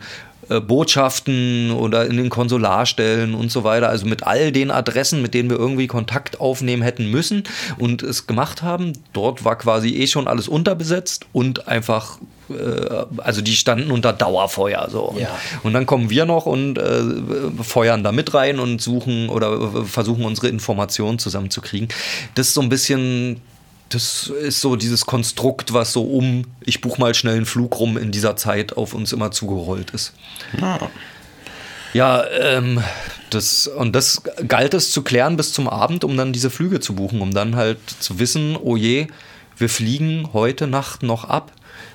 äh, Botschaften oder in den Konsularstellen und so weiter, also mit all den Adressen, mit denen wir irgendwie Kontakt aufnehmen hätten müssen und es gemacht haben. Dort war quasi eh schon alles unterbesetzt und einfach, äh, also die standen unter Dauerfeuer. So. Ja. Und dann kommen wir noch und äh, feuern da mit rein und suchen oder äh, versuchen unsere Informationen zusammenzukriegen. Das ist so ein bisschen... Das ist so dieses Konstrukt, was so um, ich buche mal schnell einen Flug rum in dieser Zeit auf uns immer zugerollt ist. Ja, ja ähm, das, und das galt es zu klären bis zum Abend, um dann diese Flüge zu buchen, um dann halt zu wissen, oh je, wir fliegen heute Nacht noch ab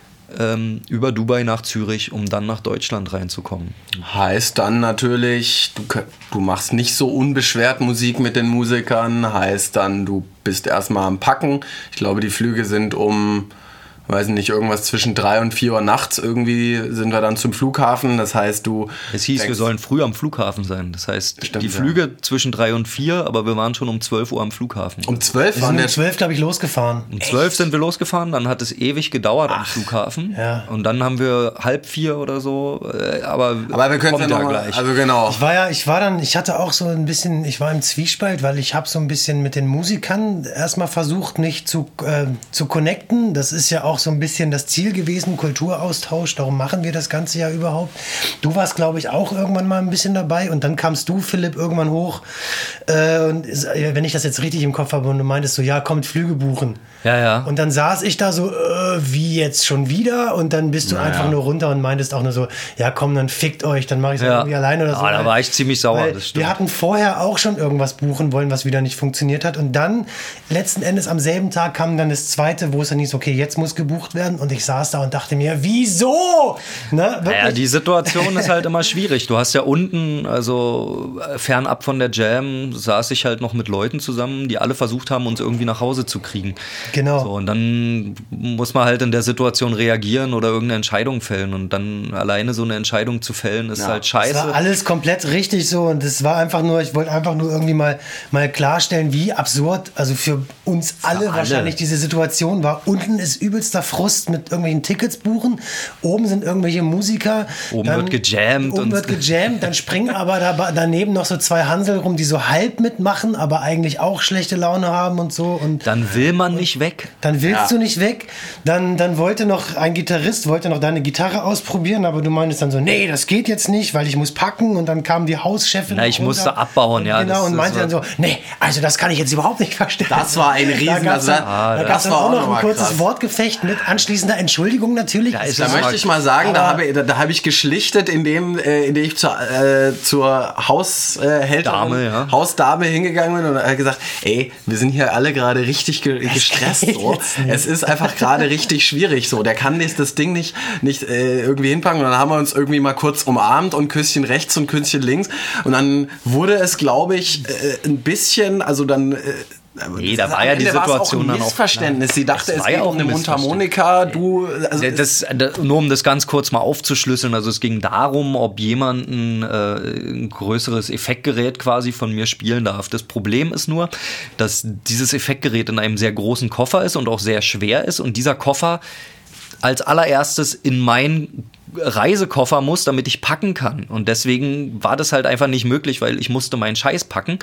ähm, über Dubai nach Zürich, um dann nach Deutschland reinzukommen. heißt dann natürlich, du, du machst nicht so unbeschwert Musik mit den Musikern, heißt dann, du bist erstmal am Packen. Ich glaube, die Flüge sind um, weiß nicht, irgendwas zwischen drei und vier Uhr nachts irgendwie sind wir dann zum Flughafen. Das heißt, du... Es hieß, wir sollen früh am Flughafen sein. Das heißt, Stimmt, die Flüge ja. zwischen drei und vier, aber wir waren schon um zwölf Uhr am Flughafen. Um zwölf Wir waren sind wir... um zwölf, glaube ich, losgefahren. Um zwölf sind wir losgefahren, dann hat es ewig gedauert Ach, am Flughafen. ja. Und dann haben wir halb vier oder so, äh, aber, Aber wir können es ja noch mal, gleich. also genau. Ich war ja, ich war dann, ich hatte auch so ein bisschen, ich war im Zwiespalt, weil ich habe so ein bisschen mit den Musikern erstmal versucht, mich zu, äh, zu connecten. Das ist ja auch so ein bisschen das Ziel gewesen, Kulturaustausch, darum machen wir das Ganze ja überhaupt. Du warst, glaube ich, auch irgendwann mal ein bisschen dabei und dann kamst du, Philipp, irgendwann hoch äh, und wenn ich das jetzt richtig im Kopf habe und du meintest so, ja, kommt Flüge buchen. Ja, ja. Und dann saß ich da so, äh, wie jetzt schon wieder? Und dann bist du Naja. einfach nur runter und meintest auch nur so, ja komm, dann fickt euch, dann mache ich es Ja. irgendwie alleine oder so. Ah, da war ich ziemlich sauer, Weil das stimmt. wir hatten vorher auch schon irgendwas buchen wollen, was wieder nicht funktioniert hat. Und dann, letzten Endes am selben Tag kam dann das zweite, wo es dann hieß, okay, jetzt muss gebucht werden. Und ich saß da und dachte mir, wieso? Ne, Naja, die Situation ist halt immer schwierig. Du hast ja unten, also fernab von der Jam, saß ich halt noch mit Leuten zusammen, die alle versucht haben, uns irgendwie nach Hause zu kriegen. Genau. So, und dann muss man halt in der Situation reagieren oder irgendeine Entscheidung fällen. Und dann alleine so eine Entscheidung zu fällen, ist Ja. halt Das scheiße. war alles komplett richtig so und es war einfach nur, ich wollte einfach nur irgendwie mal, mal klarstellen, wie absurd, also für uns alle, alle. wahrscheinlich diese Situation war. Unten ist übelster Frust mit irgendwelchen Tickets buchen, oben sind irgendwelche Musiker. Oben wird gejammt Oben und- wird gejammt, dann springen aber da, daneben noch so zwei Hansel rum, die so halb mitmachen, aber eigentlich auch schlechte Laune haben und so. Und Dann will man nicht weg. dann willst Ja. du nicht weg. Dann, dann wollte noch ein Gitarrist, wollte noch deine Gitarre ausprobieren, aber du meintest dann so, nee, das geht jetzt nicht, weil ich muss packen. Und dann kam die Hauschefin. Na, ich runter. musste abbauen, ja, Genau, das- und das meinte war- dann so, nee, also das kann ich jetzt überhaupt nicht verstehen. Das war ein Riesen- Da gab's also dann, da- da das gab's dann war auch auch noch noch ein mal kurzes krass. Wortgefecht mit anschließender Entschuldigung natürlich. Da ist Da Das möchte war- ich mal sagen, da aber- habe, da, da habe ich geschlichtet, indem, äh, indem ich zur, äh, zur Haushälterin, Dame, ja. Hausdame hingegangen bin und habe gesagt, ey, wir sind hier alle gerade richtig ge gestresst. geht So. jetzt nicht. Es ist einfach gerade richtig schwierig. So. Der kann das, das Ding nicht, nicht äh, irgendwie hinpacken. Und dann haben wir uns irgendwie mal kurz umarmt und Küsschen rechts und Küsschen links. Und dann wurde es, glaube ich, äh, ein bisschen, also dann... Äh, Nee, da am war ja die Ende war's Situation auch ein dann auch- Missverständnis. Sie dachte, Es es war geht ja auch um eine ein Mundharmonika. Du, also Das, das, nur um das ganz kurz mal aufzuschlüsseln, also es ging darum, ob jemand ein, äh, ein größeres Effektgerät quasi von mir spielen darf. Das Problem ist nur, dass dieses Effektgerät in einem sehr großen Koffer ist und auch sehr schwer ist und dieser Koffer als allererstes in meinen Reisekoffer muss, damit ich packen kann. Und deswegen war das halt einfach nicht möglich, weil ich musste meinen Scheiß packen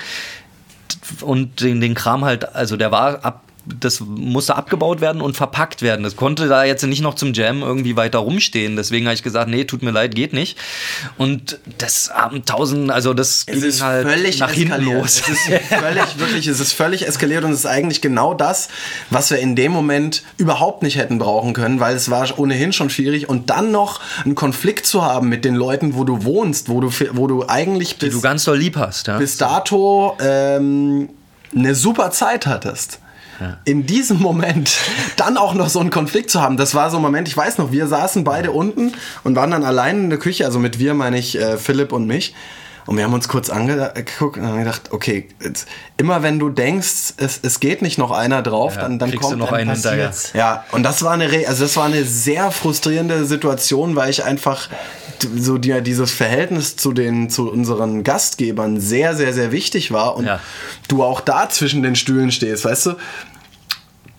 und den, den Kram halt, also der war ab, das musste abgebaut werden und verpackt werden. Das konnte da jetzt nicht noch zum Jam irgendwie weiter rumstehen. Deswegen habe ich gesagt, nee, tut mir leid, geht nicht. Und das haben tausend, also das Es ging ist halt völlig nach hinten eskaliert. los. Es ist völlig, wirklich, es ist völlig eskaliert und es ist eigentlich genau das, was wir in dem Moment überhaupt nicht hätten brauchen können, weil es war ohnehin schon schwierig und dann noch einen Konflikt zu haben mit den Leuten, wo du wohnst, wo du, wo du eigentlich Die bis, du ganz doll lieb hast. Ja? bis dato ähm, eine super Zeit hattest. In diesem Moment dann auch noch so einen Konflikt zu haben, das war so ein Moment, ich weiß noch, wir saßen beide unten und waren dann allein in der Küche, also mit wir meine ich äh, Philipp und mich. Und wir haben uns kurz angeguckt und haben gedacht, okay, jetzt, immer wenn du denkst, es, es geht nicht noch einer drauf, Ja, dann, dann kriegst kommt du noch dann einen hinterher. passiert's. ja, und das war eine, Re also das war eine sehr frustrierende Situation, weil ich einfach d- so die, dieses Verhältnis zu den zu unseren Gastgebern sehr, sehr, sehr wichtig war und Ja. du auch da zwischen den Stühlen stehst, weißt du?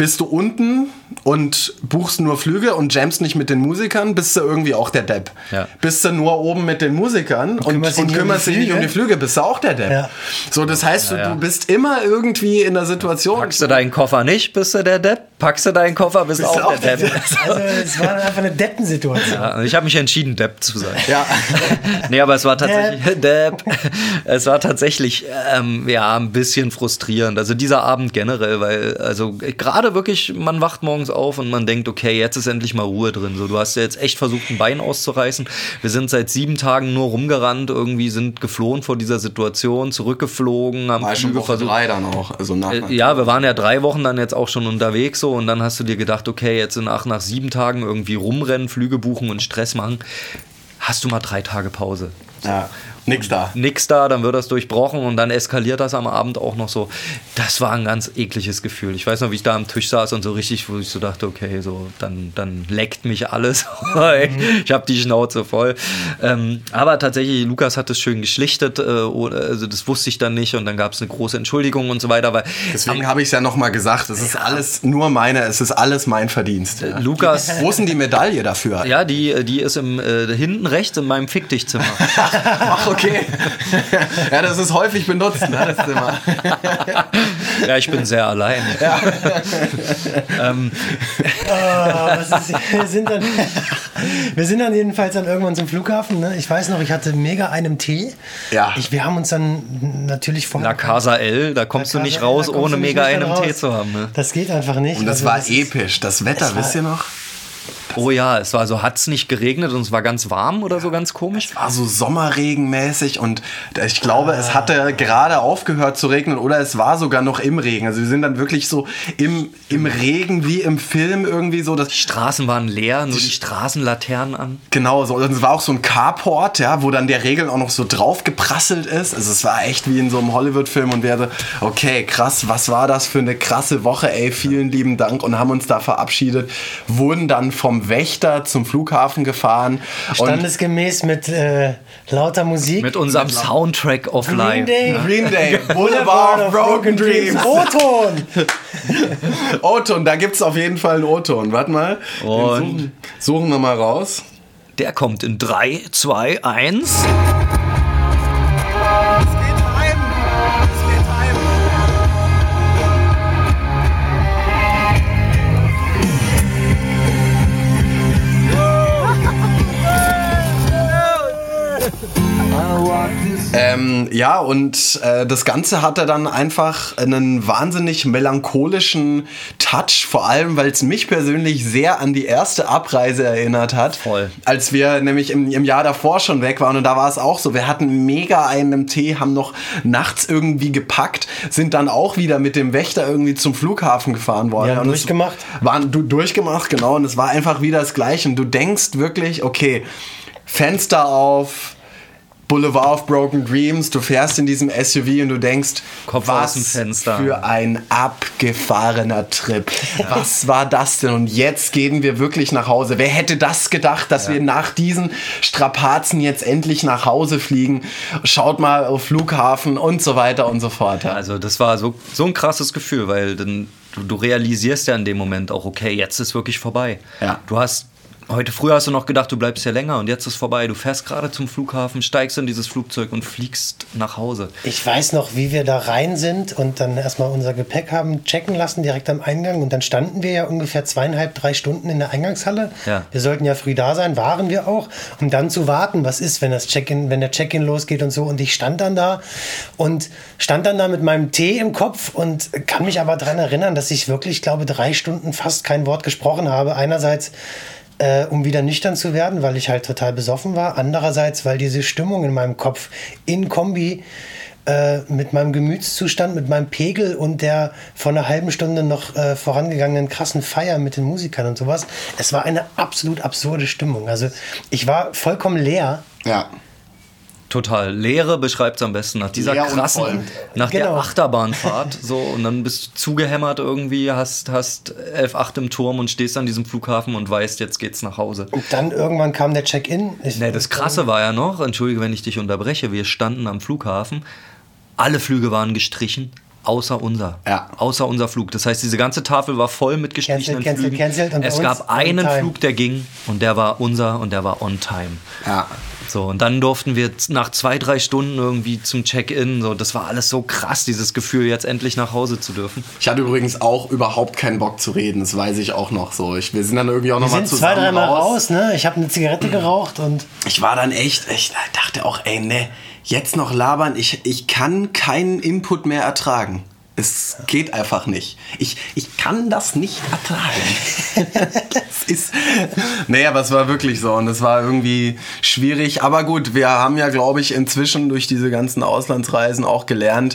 bist du unten und buchst nur Flüge und jammst nicht mit den Musikern, bist du irgendwie auch der Depp. Ja. Bist du nur oben mit den Musikern und, und kümmerst, und kümmerst dich nicht um die Flüge, bist du auch der Depp. Ja. So, das heißt, ja, ja. du bist immer irgendwie in der Situation. Packst du deinen Koffer nicht, bist du der Depp. Packst du deinen Koffer, bist, bist auch, auch der Depp. Also es war einfach eine Deppensituation. Ja, ich habe mich entschieden, Depp zu sein. Ja. Nee, aber es war tatsächlich Depp. Es war tatsächlich ähm, ja, ein bisschen frustrierend. Also dieser Abend generell, weil also gerade wirklich, man wacht morgens auf und man denkt, okay, jetzt ist endlich mal Ruhe drin. So, du hast ja jetzt echt versucht, ein Bein auszureißen. Wir sind seit sieben Tagen nur rumgerannt, irgendwie sind geflohen vor dieser Situation, zurückgeflogen, haben war Flüge schon versucht. Drei dann auch. Also nach, äh, ja, wir waren ja drei Wochen dann jetzt auch schon unterwegs so und dann hast du dir gedacht, okay, jetzt nach, nach sieben Tagen irgendwie rumrennen, Flüge buchen und Stress machen, hast du mal drei Tage Pause. So. Ja. Nix da. Nix da, dann wird das durchbrochen und dann eskaliert das am Abend auch noch so. Das war ein ganz ekliges Gefühl. Ich weiß noch, wie ich da am Tisch saß und so richtig, wo ich so dachte, okay, so dann, dann leckt mich alles. Ich habe die Schnauze voll. Ähm, aber tatsächlich, Lukas hat es schön geschlichtet, äh, also das wusste ich dann nicht und dann gab es eine große Entschuldigung und so weiter. Weil Deswegen habe ich es ja nochmal gesagt, es ist alles nur meine, es ist alles mein Verdienst. Ja. Lukas, wo ist denn die Medaille dafür? Ja, die, die ist im, äh, hinten rechts in meinem Fick dich Zimmer. Ach, okay. Ja, das ist häufig benutzt, ne, das Zimmer. Ja, ich bin sehr allein. Ja. ähm. oh, was ist, wir, sind dann, wir sind dann jedenfalls dann irgendwann zum Flughafen. Ne? Ich weiß noch, ich hatte mega einen Tee. Ja. Ich, wir haben uns dann natürlich vorher... La Casa L, da kommst La du nicht Casa raus, L, ohne mega einen Tee zu haben. Ne? Das geht einfach nicht. Und das also, war das episch. Das Wetter, wisst ihr noch? Oh ja, es war so, hat es nicht geregnet und es war ganz warm oder so ganz komisch? Es war so sommerregenmäßig und ich glaube, ah. es hatte gerade aufgehört zu regnen oder es war sogar noch im Regen. Also wir sind dann wirklich so im, im Regen wie im Film irgendwie so. Dass die Straßen waren leer, nur die Straßenlaternen an. Genau, so. Und es war auch so ein Carport, ja, wo dann der Regen auch noch so drauf geprasselt ist. Also es war echt wie in so einem Hollywood-Film und wir so, okay, krass, was war das für eine krasse Woche, ey, vielen lieben Dank und haben uns da verabschiedet. Wurden dann vom Wächter zum Flughafen gefahren. Standesgemäß mit äh, lauter Musik. Mit unserem mit Soundtrack of Green Life. Day. Green Day. Boulevard of Broken Dreams. O-Ton. O-Ton, da gibt es auf jeden Fall einen O-Ton. Warte mal. Und suchen, suchen wir mal raus. Der kommt in drei, zwei, eins. Ähm, ja, und äh, das Ganze hatte dann einfach einen wahnsinnig melancholischen Touch, vor allem, weil es mich persönlich sehr an die erste Abreise erinnert hat. Voll. Als wir nämlich im, im Jahr davor schon weg waren und da war es auch so, wir hatten mega einen im Tee, haben noch nachts irgendwie gepackt, sind dann auch wieder mit dem Wächter irgendwie zum Flughafen gefahren worden. Ja, und durchgemacht. Waren du durchgemacht, genau, und es war einfach wieder das Gleiche und du denkst wirklich, okay, Fenster auf, Boulevard of Broken Dreams, du fährst in diesem S U V und du denkst, Kopf was aus dem Fenster. Für ein abgefahrener Trip. Was war das denn? Und jetzt gehen wir wirklich nach Hause. Wer hätte das gedacht, dass ja. wir nach diesen Strapazen jetzt endlich nach Hause fliegen? Schaut mal auf Flughafen und so weiter und so fort. Ja. Also das war so, so ein krasses Gefühl, weil dann, du, du realisierst ja in dem Moment auch, okay, jetzt ist wirklich vorbei. Ja. Du hast Heute früh hast du noch gedacht, du bleibst ja länger und jetzt ist vorbei. Du fährst gerade zum Flughafen, steigst in dieses Flugzeug und fliegst nach Hause. Ich weiß noch, wie wir da rein sind und dann erstmal unser Gepäck haben checken lassen, direkt am Eingang. Und dann standen wir ja ungefähr zweieinhalb, drei Stunden in der Eingangshalle. Ja. Wir sollten ja früh da sein, waren wir auch. Um dann zu warten, was ist, wenn das Check-in, wenn der Check-in losgeht und so. Und ich stand dann da und stand dann da mit meinem Tee im Kopf und kann mich aber daran erinnern, dass ich wirklich, ich glaube, drei Stunden fast kein Wort gesprochen habe. Einerseits Äh, um wieder nüchtern zu werden, weil ich halt total besoffen war. Andererseits, weil diese Stimmung in meinem Kopf in Kombi äh, mit meinem Gemütszustand, mit meinem Pegel und der vor einer halben Stunde noch äh, vorangegangenen krassen Feier mit den Musikern und sowas, es war eine absolut absurde Stimmung. Also ich war vollkommen leer. Ja. Total. Leere beschreibt es am besten. Nach dieser Leer krassen, nach genau. der Achterbahnfahrt, so, und dann bist du zugehämmert irgendwie, hast, hast elf acht im Turm und stehst an diesem Flughafen und weißt, jetzt geht's nach Hause. Und dann irgendwann kam der Check-in. Ich, nee, das Krasse war ja noch, entschuldige, wenn ich dich unterbreche, wir standen am Flughafen, alle Flüge waren gestrichen, außer unser. Ja. Außer unser Flug. Das heißt, diese ganze Tafel war voll mit gestrichenen Cancel, Flügen. cancel, cancel und es bei uns gab einen on time. Flug, der ging und der war unser und der war on time. Ja. So, und dann durften wir nach zwei, drei Stunden irgendwie zum Check-in. So, das war alles so krass, dieses Gefühl, jetzt endlich nach Hause zu dürfen. Ich hatte übrigens auch überhaupt keinen Bock zu reden, das weiß ich auch noch so. Ich, wir sind dann irgendwie auch Wir nochmal sind zusammen zwei, dreimal raus. raus, ne? Ich habe eine Zigarette geraucht und Ich war dann echt, ich dachte auch, ey, ne, jetzt noch labern, ich, ich kann keinen Input mehr ertragen. Es geht einfach nicht. Ich, ich kann das nicht ertragen. Das ist. Nee, aber es war wirklich so und es war irgendwie schwierig. Aber gut, wir haben ja, glaube ich, inzwischen durch diese ganzen Auslandsreisen auch gelernt.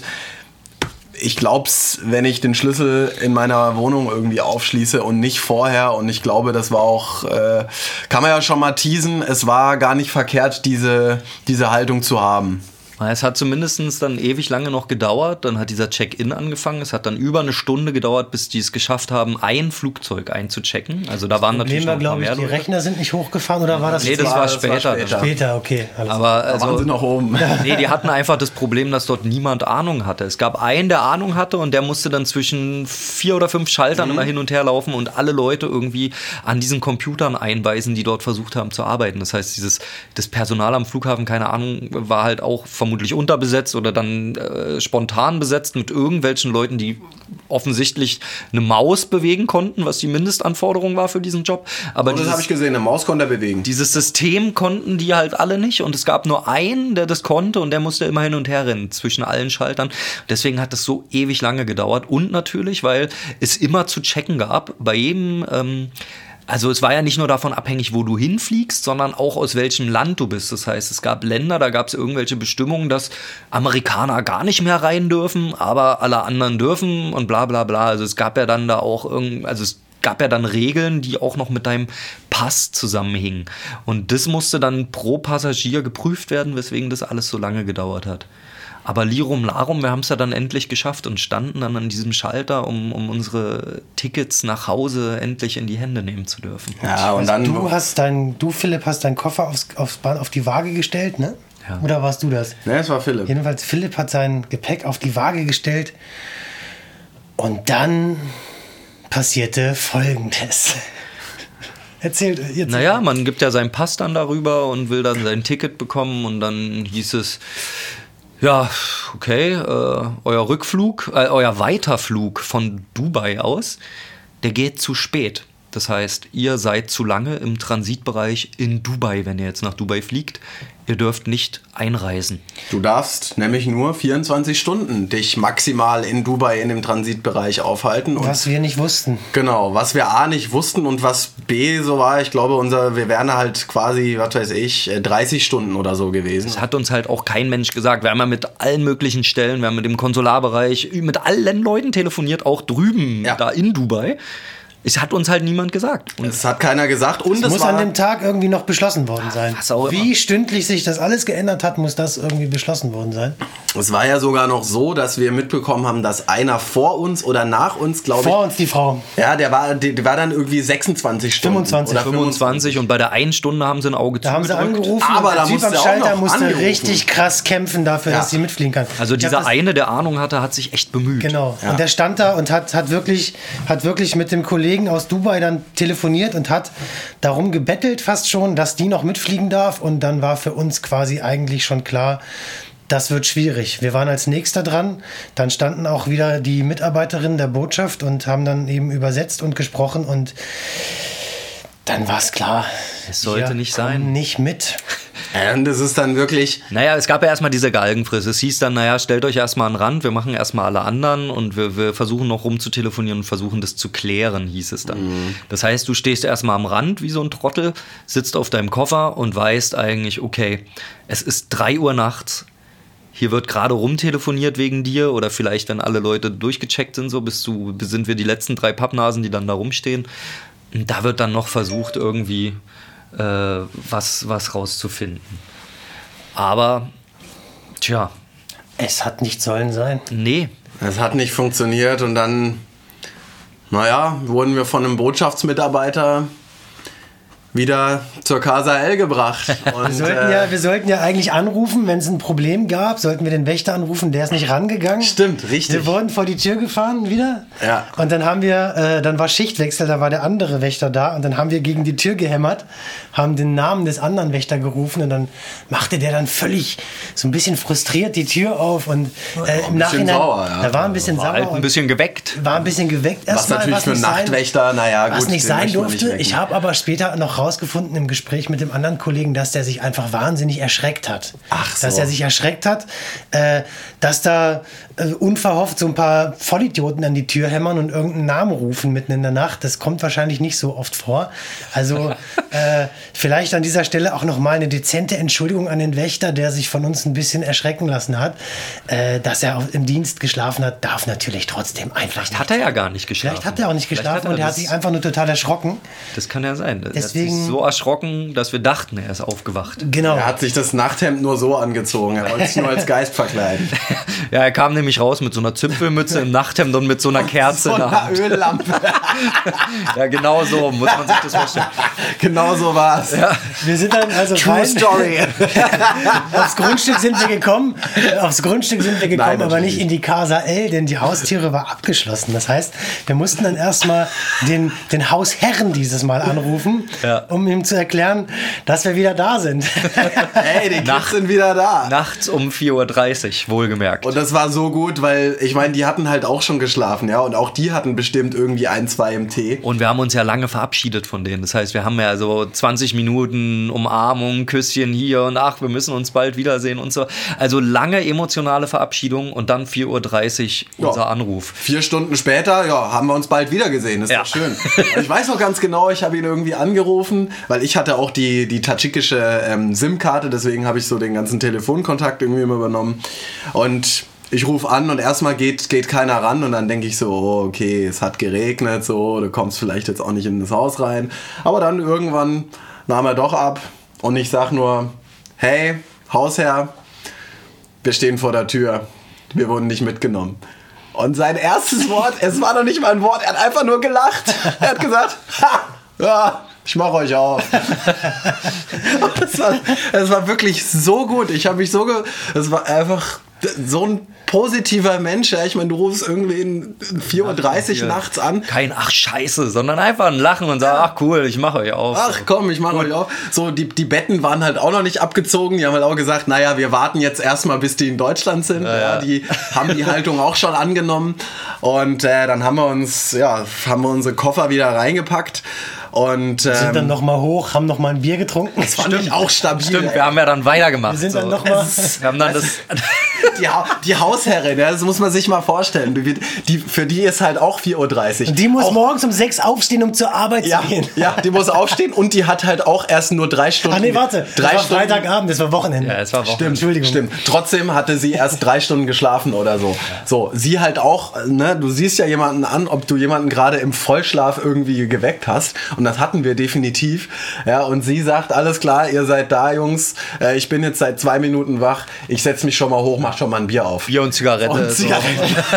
Ich glaub's, wenn ich den Schlüssel in meiner Wohnung irgendwie aufschließe und nicht vorher. Und ich glaube, das war auch, äh, kann man ja schon mal teasen, es war gar nicht verkehrt, diese, diese Haltung zu haben. Es hat zumindest dann ewig lange noch gedauert. Dann hat dieser Check-in angefangen. Es hat dann über eine Stunde gedauert, bis die es geschafft haben, ein Flugzeug einzuchecken. Also da waren natürlich Problem war, noch ein paar glaube ich, mehr die Leute. Rechner sind nicht hochgefahren oder war das Nee, jetzt das war- war das war später. später. später? Okay, alles Aber Da waren also, sie noch oben. nee, die hatten einfach das Problem, dass dort niemand Ahnung hatte. Es gab einen, der Ahnung hatte und der musste dann zwischen vier oder fünf Schaltern mhm. immer hin und her laufen und alle Leute irgendwie an diesen Computern einweisen, die dort versucht haben zu arbeiten. Das heißt, dieses das Personal am Flughafen, keine Ahnung, war halt auch vermutlich unterbesetzt oder dann äh, spontan besetzt mit irgendwelchen Leuten, die offensichtlich eine Maus bewegen konnten, was die Mindestanforderung war für diesen Job. Aber Und das dieses- habe ich gesehen, eine Maus konnte er bewegen. Dieses System konnten die halt alle nicht und es gab nur einen, der das konnte und der musste immer hin und her rennen zwischen allen Schaltern. Deswegen hat das so ewig lange gedauert und natürlich, weil es immer zu checken gab, bei jedem, ähm, also es war ja nicht nur davon abhängig, wo du hinfliegst, sondern auch aus welchem Land du bist. Das heißt, es gab Länder, da gab es irgendwelche Bestimmungen, dass Amerikaner gar nicht mehr rein dürfen, aber alle anderen dürfen und bla bla bla. Also es gab ja dann da auch irgend, also es gab ja dann Regeln, die auch noch mit deinem Pass zusammenhingen. Und das musste dann pro Passagier geprüft werden, weswegen das alles so lange gedauert hat. Aber Lirum Larum, wir haben es ja dann endlich geschafft und standen dann an diesem Schalter, um, um unsere Tickets nach Hause endlich in die Hände nehmen zu dürfen. Ja, und also dann. du hast dein, du Philipp hast deinen Koffer aufs, aufs Bahn, auf die Waage gestellt, ne? Ja. Oder warst du das? Ne, es war Philipp. Jedenfalls Philipp hat sein Gepäck auf die Waage gestellt und dann passierte Folgendes. Erzählt jetzt. Naja, man gibt ja seinen Pass dann darüber und will dann sein Ticket bekommen und dann hieß es, ja, okay, äh, euer Rückflug, äh, euer Weiterflug von Dubai aus, der geht zu spät. Das heißt, ihr seid zu lange im Transitbereich in Dubai, wenn ihr jetzt nach Dubai fliegt. Ihr dürft nicht einreisen. Du darfst nämlich nur vierundzwanzig Stunden dich maximal in Dubai in dem Transitbereich aufhalten. Und Was wir nicht wussten. genau, was wir A nicht wussten und was B so war, ich glaube, unser, wir wären halt quasi, was weiß ich, dreißig Stunden oder so gewesen. Das hat uns halt auch kein Mensch gesagt. Wir haben ja mit allen möglichen Stellen, wir haben mit dem Konsularbereich, mit allen Leuten telefoniert, auch drüben, Ja. da in Dubai. Es hat uns halt niemand gesagt. Und Es hat keiner gesagt und Das es muss war, an dem Tag irgendwie noch beschlossen worden sein. was auch Wie stündlich sich das alles geändert hat, muss das irgendwie beschlossen worden sein. es war ja sogar noch so, dass wir mitbekommen haben, dass einer vor uns oder nach uns, glaube ich, Vor uns die Frau. ja, der war, der, der war dann irgendwie sechsundzwanzig Stunden. fünfundzwanzig. Oder fünfundzwanzig und bei der einen Stunde haben sie ein Auge Da haben sie zugedrückt. angerufen Aber und da der Typ musste am er auch Schalter noch musste angerufen. richtig krass kämpfen dafür, Ja. dass sie mitfliegen kann. Also Ich hab dieser das- eine, der Ahnung hatte, hat sich echt bemüht. Genau. Ja. Und der stand da und hat, hat, wirklich, hat wirklich mit dem Kollegen aus Dubai dann telefoniert und hat darum gebettelt fast schon, dass die noch mitfliegen darf. Und dann war für uns quasi eigentlich schon klar, das wird schwierig. Wir waren als Nächster dran. Dann standen auch wieder die Mitarbeiterinnen der Botschaft und haben dann eben übersetzt und gesprochen. Und dann war es klar. Es sollte wir nicht kommen sein. Nicht mit. Ja, und das ist dann wirklich, Naja, es gab ja erstmal diese Galgenfrist. Es hieß dann, naja, stellt euch erstmal an den Rand, wir machen erstmal alle anderen und wir, wir versuchen noch rumzutelefonieren und versuchen das zu klären, hieß es dann. Mhm. Das heißt, du stehst erstmal am Rand wie so ein Trottel, sitzt auf deinem Koffer und weißt eigentlich, okay, es ist drei Uhr nachts, hier wird gerade rumtelefoniert wegen dir oder vielleicht, wenn alle Leute durchgecheckt sind, so bist du, sind wir die letzten drei Pappnasen, die dann da rumstehen. Und da wird dann noch versucht, irgendwie äh, was, was rauszufinden. Aber, tja, Es hat nicht sollen sein. nee. es hat nicht funktioniert und dann, naja, wurden wir von einem Botschaftsmitarbeiter wieder zur Casa L gebracht. Und, wir, sollten ja, wir sollten ja eigentlich anrufen, wenn es ein Problem gab, sollten wir den Wächter anrufen, der ist nicht rangegangen. Stimmt, richtig. Wir wurden vor die Tür gefahren wieder. Ja. Und dann haben wir, äh, dann war Schichtwechsel, da war der andere Wächter da und dann haben wir gegen die Tür gehämmert, haben den Namen des anderen Wächter gerufen und dann machte der dann völlig so ein bisschen frustriert die Tür auf und äh, im Nachhinein, sauer, ja. da war ein bisschen war sauer. Halt ein bisschen geweckt. War ein bisschen geweckt. Was Erstmal, natürlich was für einen nicht sein- Nachtwächter, naja, gut. Was nicht den sein möchte man durfte. nicht wecken. Ich habe aber später noch rausgefunden im Gespräch mit dem anderen Kollegen, dass der sich einfach wahnsinnig erschreckt hat. Ach so. Dass er sich erschreckt hat, äh, dass da äh, unverhofft so ein paar Vollidioten an die Tür hämmern und irgendeinen Namen rufen mitten in der Nacht. Das kommt wahrscheinlich nicht so oft vor. Also äh, vielleicht an dieser Stelle auch nochmal eine dezente Entschuldigung an den Wächter, der sich von uns ein bisschen erschrecken lassen hat. Äh, dass er auch im Dienst geschlafen hat, darf natürlich trotzdem einfach Vielleicht hat er ja gar nicht geschlafen. Vielleicht hat er auch nicht Vielleicht geschlafen hat er und er hat das- sich einfach nur total erschrocken. Das kann ja sein. Er hat Deswegen- sich so erschrocken, dass wir dachten, er ist aufgewacht. Genau. Er hat sich das Nachthemd nur so angezogen. Er wollte sich nur als Geist verkleiden. Ja, er kam nämlich raus mit so einer Zipfelmütze im Nachthemd und mit so einer Kerze So in der eine Hand. Öllampe. Ja, genau so muss man sich das vorstellen. Genau so war es. Ja. Wir sind dann also True rein. Story. Aufs Grundstück sind wir gekommen. Aufs Grundstück sind wir gekommen, Nein, aber natürlich nicht in die Casa L, denn die Haustüre war abgeschlossen. Das heißt, wir mussten dann erstmal den, den Hausherren dieses Mal anrufen, Ja. um ihm zu erklären, dass wir wieder da sind. Hey, die Kids Nacht- sind wieder da. Nachts um vier Uhr dreißig, wohlgemerkt. Und das war so gut, weil ich meine, die hatten halt auch schon geschlafen, ja, und auch die hatten bestimmt irgendwie ein, zwei im Tee. Und wir haben uns ja lange verabschiedet von denen. Das heißt, wir haben ja so zwanzig Minuten Umarmung, Küsschen hier und ach, wir müssen uns bald wiedersehen und so. Also lange emotionale Verabschiedung und dann vier Uhr dreißig unser Ja. Anruf. Vier Stunden später, ja, haben wir uns bald wieder gesehen. Das ist Ja. doch schön. Und ich weiß noch ganz genau, ich habe ihn irgendwie angerufen, weil ich hatte auch die, die tadschikische ähm, SIM-Karte, deswegen habe ich so den ganzen Telefonkontakt irgendwie immer übernommen. Und ich rufe an und erstmal geht, geht keiner ran und dann denke ich so, oh, okay, es hat geregnet, so, du kommst vielleicht jetzt auch nicht in das Haus rein. Aber dann irgendwann nahm er doch ab und ich sag nur, hey, Hausherr, wir stehen vor der Tür, wir wurden nicht mitgenommen. Und sein erstes Wort, es war noch nicht mal ein Wort, er hat einfach nur gelacht. Er hat gesagt, ha, ja, ich mach euch auf. Und das war, das war wirklich so gut. Ich habe mich so, ge es war einfach so ein positiver Mensch. Ja. Ich meine, du rufst irgendwie in vier Uhr dreißig Hier. nachts an. Kein ach scheiße, sondern einfach ein Lachen und sagen, ach cool, ich mache euch auf. Ach komm, ich mache euch auf. So, die, die Betten waren halt auch noch nicht abgezogen. Die haben halt auch gesagt, naja, wir warten jetzt erstmal, bis die in Deutschland sind. Ja, ja. Die haben die Haltung auch schon angenommen. Und äh, dann haben wir uns, ja, haben wir unsere Koffer wieder reingepackt. Und ähm, Sind dann nochmal hoch, haben nochmal ein Bier getrunken. das fand ich auch stabil. Stimmt, wir haben ja dann weitergemacht. Wir sind so. dann noch mal- Wir haben dann das. Die, Ha- die Hausherrin, ja, das muss man sich mal vorstellen. Die, die, für die ist halt auch vier Uhr dreißig. Und die muss auch, morgens um sechs aufstehen, um zur Arbeit ja, zu gehen. ja, die muss aufstehen und die hat halt auch erst nur drei Stunden. Ach nee, warte. drei das war Stunden. Freitagabend, das war Wochenende. Ja, es war Wochen. Stimmt, Entschuldigung. Stimmt. Trotzdem hatte sie erst drei Stunden geschlafen oder so. So, sie halt auch, ne, du siehst ja jemanden an, ob du jemanden gerade im Vollschlaf irgendwie geweckt hast. Und das hatten wir definitiv. Ja, und sie sagt, alles klar, ihr seid da, Jungs. Äh, ich bin jetzt seit zwei Minuten wach. Ich setz mich schon mal hoch, mach schon mal ein Bier auf. Bier und Zigarette. Und so. Zigaretten.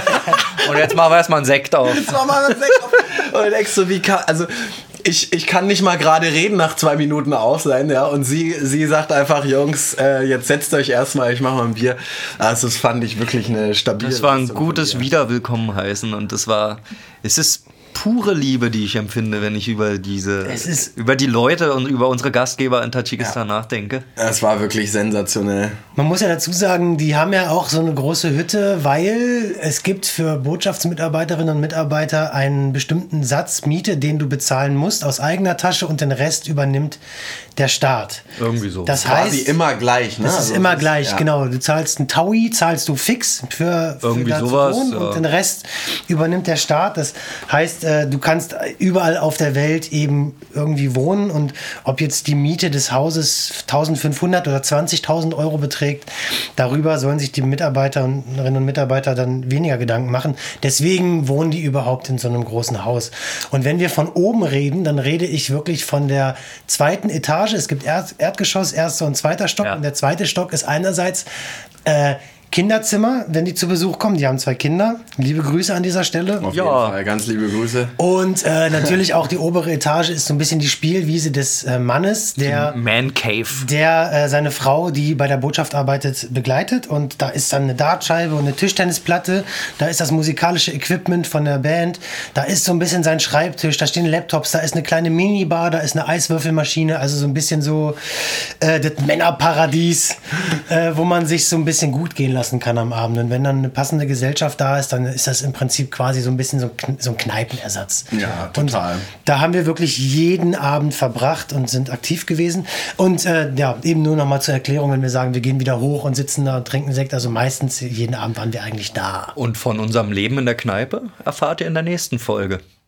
Und jetzt machen wir erstmal einen Sekt auf. Jetzt mach mal was weg. Und du denkst so, wie kann, also ich, ich kann nicht mal gerade reden nach zwei Minuten auf sein, ja. Und sie, sie sagt einfach, Jungs, äh, jetzt setzt euch erstmal, ich mache mal ein Bier. Also das fand ich wirklich eine stabile. Das war ein Leistung von gutes ihr. Wiederwillkommen heißen und das war, es ist pure Liebe, die ich empfinde, wenn ich über diese, Es ist- über die Leute und über unsere Gastgeber in Tadschikistan nachdenke. Es war wirklich sensationell. Man muss ja dazu sagen, die haben ja auch so eine große Hütte, weil es gibt für Botschaftsmitarbeiterinnen und Mitarbeiter einen bestimmten Satz Miete, den du bezahlen musst aus eigener Tasche und den Rest übernimmt der Staat. Irgendwie so. Das Quasi heißt, immer gleich, ne? das ist Also immer es gleich, ja. genau. Du zahlst einen Taui, zahlst du fix für, für Irgendwie da zu sowas, wohnen ja. und den Rest übernimmt der Staat. Das heißt, äh, du kannst überall auf der Welt eben irgendwie wohnen und ob jetzt die Miete des Hauses eintausendfünfhundert oder zwanzigtausend Euro beträgt, darüber sollen sich die Mitarbeiterinnen und Mitarbeiter dann weniger Gedanken machen. Deswegen wohnen die überhaupt in so einem großen Haus. Und wenn wir von oben reden, dann rede ich wirklich von der zweiten Etage. Es gibt Erd Erdgeschoss, erster und zweiter Stock. Ja. Und der zweite Stock ist einerseits äh, Kinderzimmer, wenn die zu Besuch kommen. Die haben zwei Kinder. Liebe Grüße an dieser Stelle. Auf Ja. jeden Fall, ganz liebe Grüße. Und äh, natürlich auch die obere Etage ist so ein bisschen die Spielwiese des äh, Mannes, der, Man Cave. der äh, seine Frau, die bei der Botschaft arbeitet, begleitet. Und da ist dann eine Dartscheibe und eine Tischtennisplatte. Da ist das musikalische Equipment von der Band. Da ist so ein bisschen sein Schreibtisch. Da stehen Laptops. Da ist eine kleine Minibar. Da ist eine Eiswürfelmaschine. Also so ein bisschen so äh, das Männerparadies, äh, wo man sich so ein bisschen gut gehen lassen kann am Abend. Und wenn dann eine passende Gesellschaft da ist, dann ist das im Prinzip quasi so ein bisschen so, so ein Kneipenersatz. Ja, total. Und da haben wir wirklich jeden Abend verbracht und sind aktiv gewesen. Und äh, ja, eben nur noch mal zur Erklärung, wenn wir sagen, wir gehen wieder hoch und sitzen da und trinken Sekt. Also meistens jeden Abend waren wir eigentlich da. Und von unserem Leben in der Kneipe erfahrt ihr in der nächsten Folge.